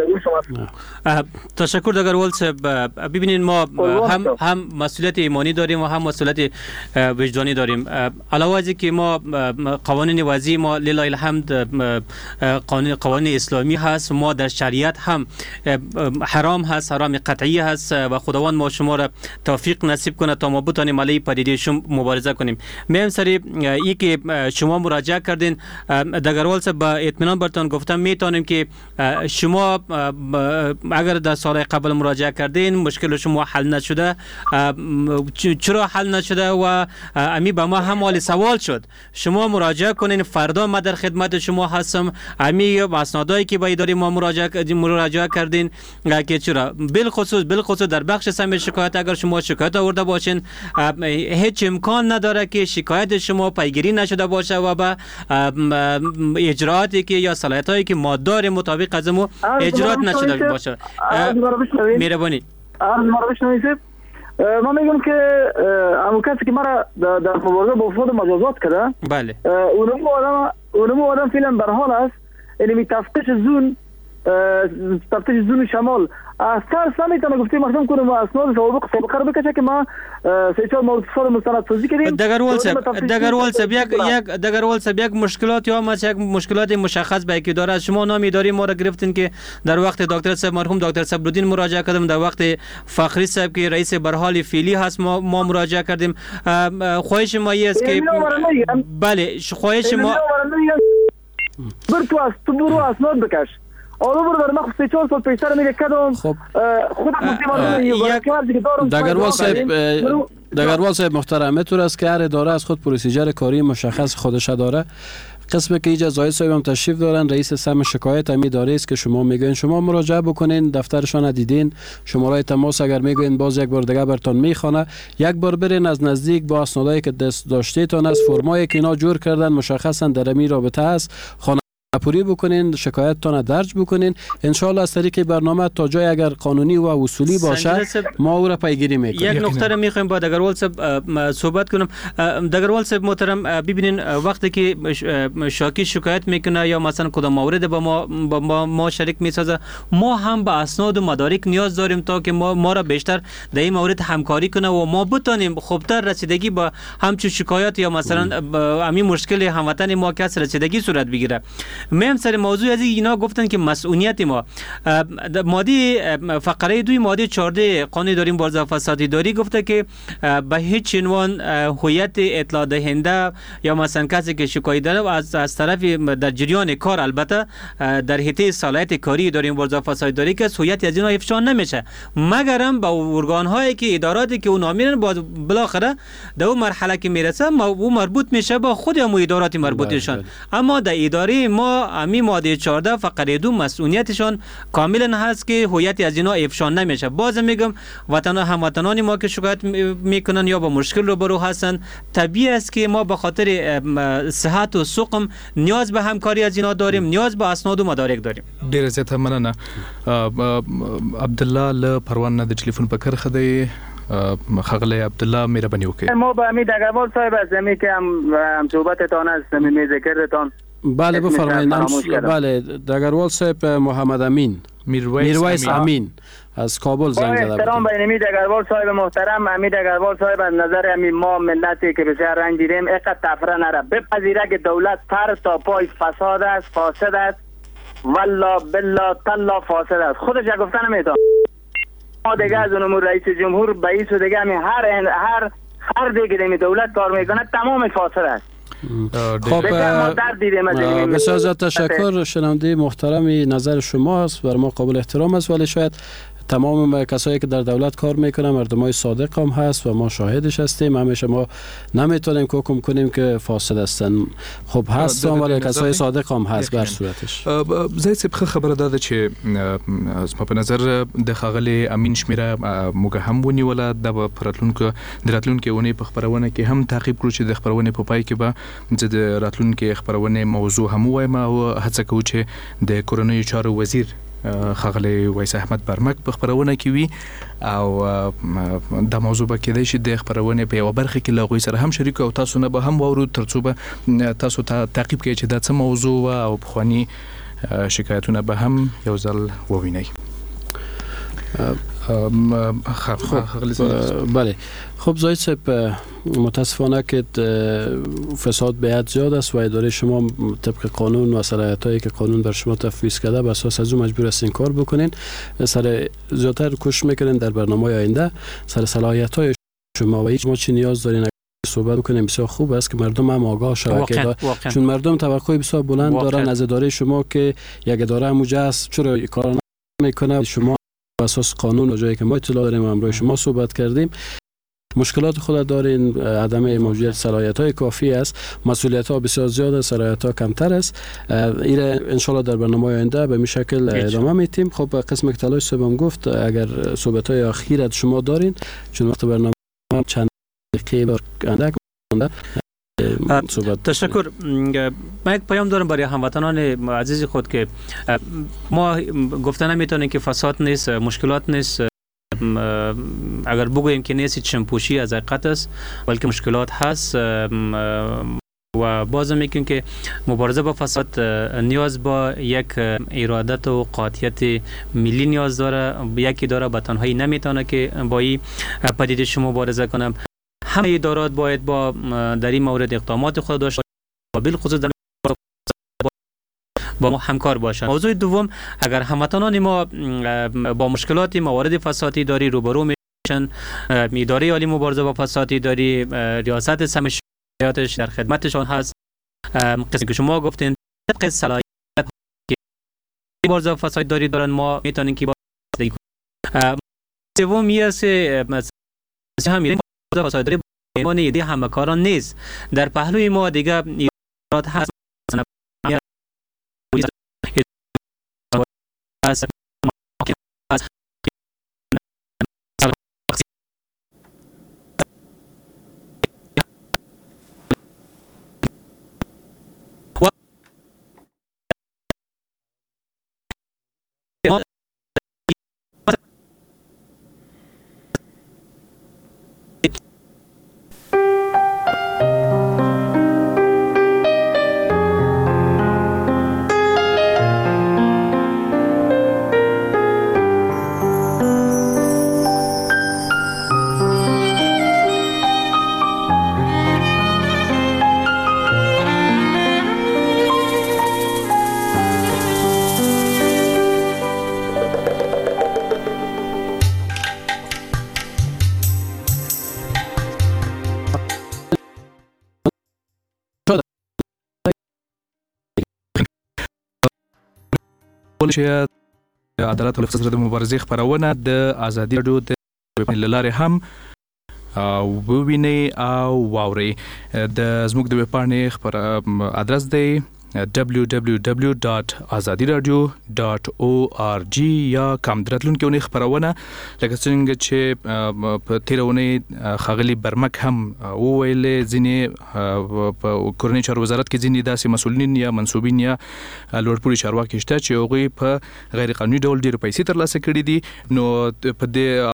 تشکر دگربال صاحب. ببینید ما هم مسئولیت ایمانی داریم و هم مسئولیت وجدانی داریم. علاوه از که ما قوانین وضعی ما لله الحمد قوانین اسلامی هست ما در شریعت هم حرام هست حرام قطعی هست و خداوند ما شما را توفیق نصیب کنه تا ما بتونیم علیه پدیده شما مبارزه کنیم. میم سری ای که شما مراجعه کردین دگربال صاحب با اطمینان براتون گفتم میتونیم که شما اگر در سال قبل مراجعه کردین مشکل شما حل نشده چرا حل نشده و امی با ما هم حال سوال شد شما مراجعه کنین فردا ما در خدمت شما هستم. امی اسنادایی که با اداره ما مراجعه کردین که چرا بالخصوص در بخش سم شکایت اگر شما شکایت آورده باشین هیچ امکان نداره که شکایت شما پیگیری نشده باشه و با اجراءاتی که یا صلاحیتایی که ما داریم مطابق از ما اجرات نشده باشه. مهربانی ما میگم که همون کسی که مرا در مبارزه با فساد مجازات کرده بله اونمو آدم فعلا به حال است یعنی تفتیش زون شمال اثر سمیتونه گفتیم مردم کنم اسناد سابقه رو بکشه که ما 3-4 مورد فساد مستند سازی کردیم. دگربال صاحب یک مشکلات یا یک مشکلات مشخص به که داره شما نام اداره ما را گرفتین که در وقت دکتر صاحب مرحوم دکتر صبرالدین مراجعه کردم در وقت فخری صاحب که رئیس برحال فعلی هست ما مراجعه کردیم. خواهش ما است که بله خواهش ما برو اسناد بکش حالا برادر من 3-4 سال پیشتر میگه کدام خودم دگروال صاحب محترم، طور است که هر اداره از خود پروسیجر کاری مشخص خودش داره. قسمی که اینجا زاهد صاحب هم تشریف دارن، رئیس سم شکایت هم اداره است که شما میگین شما مراجعه بکنین، دفترشان دیدین، شماره تماس اگر میگین باز یک بار دیگه برتون میخونه، یک بار برین از نزدیک با اسنادایی که دست داشتیتون از فرمایی که اینا جور کردن مشخصا در امی رابطه است پوری بکنین، شکایتتان درج بکنین، ان شاء الله از طریق برنامه تا جای اگر قانونی و اصولی باشه ما او را پیگیری میکنیم. یک نکته را میخوایم با دگروال صاحب صحبت کنم. دگروال صاحب محترم، ببینین وقتی که شاکی شکایت میکنه یا مثلا کدام مورد با ما شریک میسازه، ما هم به اسناد و مدارک نیاز داریم تا که ما را بیشتر در این مورد همکاری کنه و ما بتونیم خوبتر رسیدگی با همچون شکایت یا مثلا همین مشکل هموطن ما که رسیدگی صورت بگیره. مهم سر موضوع از اینا گفتن که مسئولیت ما ماده فقره 2 ماده 14 قانون داریم مبارزه با فساد اداری گفته که به هیچ عنوان هویت اطلاع دهنده یا مثلا کسی که شکایت داره از طرف در جریان کار البته در حیطه صلاحیت کاری داریم مبارزه با فساد اداری که هویت از اینا افشا نمیشه مگر هم با ارگان هایی که اداراتی که اونا میرن بالاخره در اون مرحله که میرسه او مربوط میشه با خود هم ادارات مربوطشان. اما در اداره ما امی ماده 14 فقره 2 مسئولیتشان کاملا هست که هویت از اینا افشا نمیشه. باز میگم هموطنان ما که شکایت میکنن یا با مشکل روبرو هستن، طبیعی است که ما به خاطر صحت و سقم نیاز به همکاری از اینا داریم، نیاز به اسناد و مدارک داریم. ډیر زیات مننه. عبدالله له پروان نه د ټلیفون په کرخه دی. خغلی عبدالله مهربانی وکړئ. ما به امید دگروال صاحب از زمین که هم صحبتتان است می ذکرتان. بله بفرمایید. بله دگروال صاحب محمد امین میرویس امین از کابل زنگ زده. احترام به امید دگروال صاحب محترم. امید دگروال صاحب از نظر ما ملتی که بسیار رنج دیدیم اینقدر تفره نره بپذیره که دولت پر تا پای فساد است، فاسد است، والله بالله تالله فاسد است. خودش گفتن نمیتونه. ما دیگه از اون رئیس جمهور رئیس و دیگه هر دیگه دمی دولت کار میکنه تمام فاسد است. خب بسیار زیاد تشکر. شنونده محترمی نظر شما است و ما قابل احترام است، ولی شاید تمام کسایی که در دولت کار میکنن مردمای صادق هم هست و ما شاهدش هستیم. همیشه ما نمیتونیم که حکم کنیم که فاسد هستن. خب هستن ولی کسای صادق هم هست بر صورتش. زاید صاحب خبره ده چې ما په نظر د خغلی امین شمیره موږ هم ونیوله د راتلونکو ونی په خبرونه کې هم تعقیب کړو چې د خبرونه په پای کې به د راتلونکو خبرونه موضوع هم وایم او هڅه کوو چې د کورنیو چارو وزیر خغلی ویس احمد برمک په خبرونه کې وي او د موضوع به کېدای شي د خبرونه په یو برخه کې له غوي سره هم شریک او تاسو نه به هم وورو ترڅو به تاسو ته تعقیب کوي چې دا څه موضوع او بخوانی شکایتونه به هم یو ځل ووینئ. بله خب زاید صاحب متاسفانه که فساد بیاد زیاد است و اداره شما طبق قانون و صلاحیتایی که قانون بر شما تفویض کرده به اساس از اون مجبور هستین کار بکنین. سر زیادتر کوشش میکنین در برنامه آینده سر صلاحیتای شما و هیچ ما چی نیاز دارین صحبت بکنیم. بسیار خوب است که مردم هم آگاه شوند چون مردم توقع بسیار بلند دارن از اداره شما که یک اداره هموجه است چرا کار نمیکنه. شما اساس قانون و جایی که ما اطلاع داریم همراه شما صحبت کردیم مشکلات خود دارین، عدم موجودیت صلاحیت‌های کافی است، مسئولیت‌ها بسیار زیاد است، صلاحیت‌ها کمتر است. این ان شاء الله در برنامه آینده به این شکل ادامه میدیم. خب قسم که تلاش صاحبم گفت اگر صحبت‌های اخیر شما دارین چون وقت برنامه چند دقیقه اندک تشکر. من یک پیام دارم برای هموطنان عزیز خود که ما گفتن نمیتونیم که فساد نیست، مشکلات نیست، اگر بگوییم که نیست چنپوشی از حقیقت است بلکه مشکلات هست و باز میگیم که مبارزه با فساد نیاز با یک ارادت و قاطعیت ملی نیاز داره. یکی داره به تنهایی نمیتونه که با این پدیده شما مبارزه کنه. همه ادارات باید در این مورد اقدامات خود داشته و بالخصوص در با ما همکار باشند. موضوع دوم اگر هموطنان ما با مشکلات موارد فسادی داری روبرو میشن، اداره عالی مبارزه با فسادی داری ریاست سم شکایاتش در خدمتشان هست. قسمی که شما گفتین طبق صلاحیت مبارزه با فساد اداری دارن ما میتونیم که سومی است همین فساد اداری ایمان ایده همکاران نیست. در پهلوی ما دیگه ایراد هست چې عدالت او فساد د مبارزې خبرونه د ازادي رادیو د لارې هم وویني او واوري د زموږ د ویبپاڼې خبر ادرس دی www.azadiradio.org یا کوم درتلونکو نه خبرونه لکه څنګه چې په تیرونه خغلی برمک هم وویل ځینې په کورنۍ چارو وزارت کې ځینې داسې مسؤلین یا منسوبین یا لوړپوړي چارواکي شته چې هغه په غیر قانوني ډول ډېر پیسې ترلاسه کړې دي. نو په دې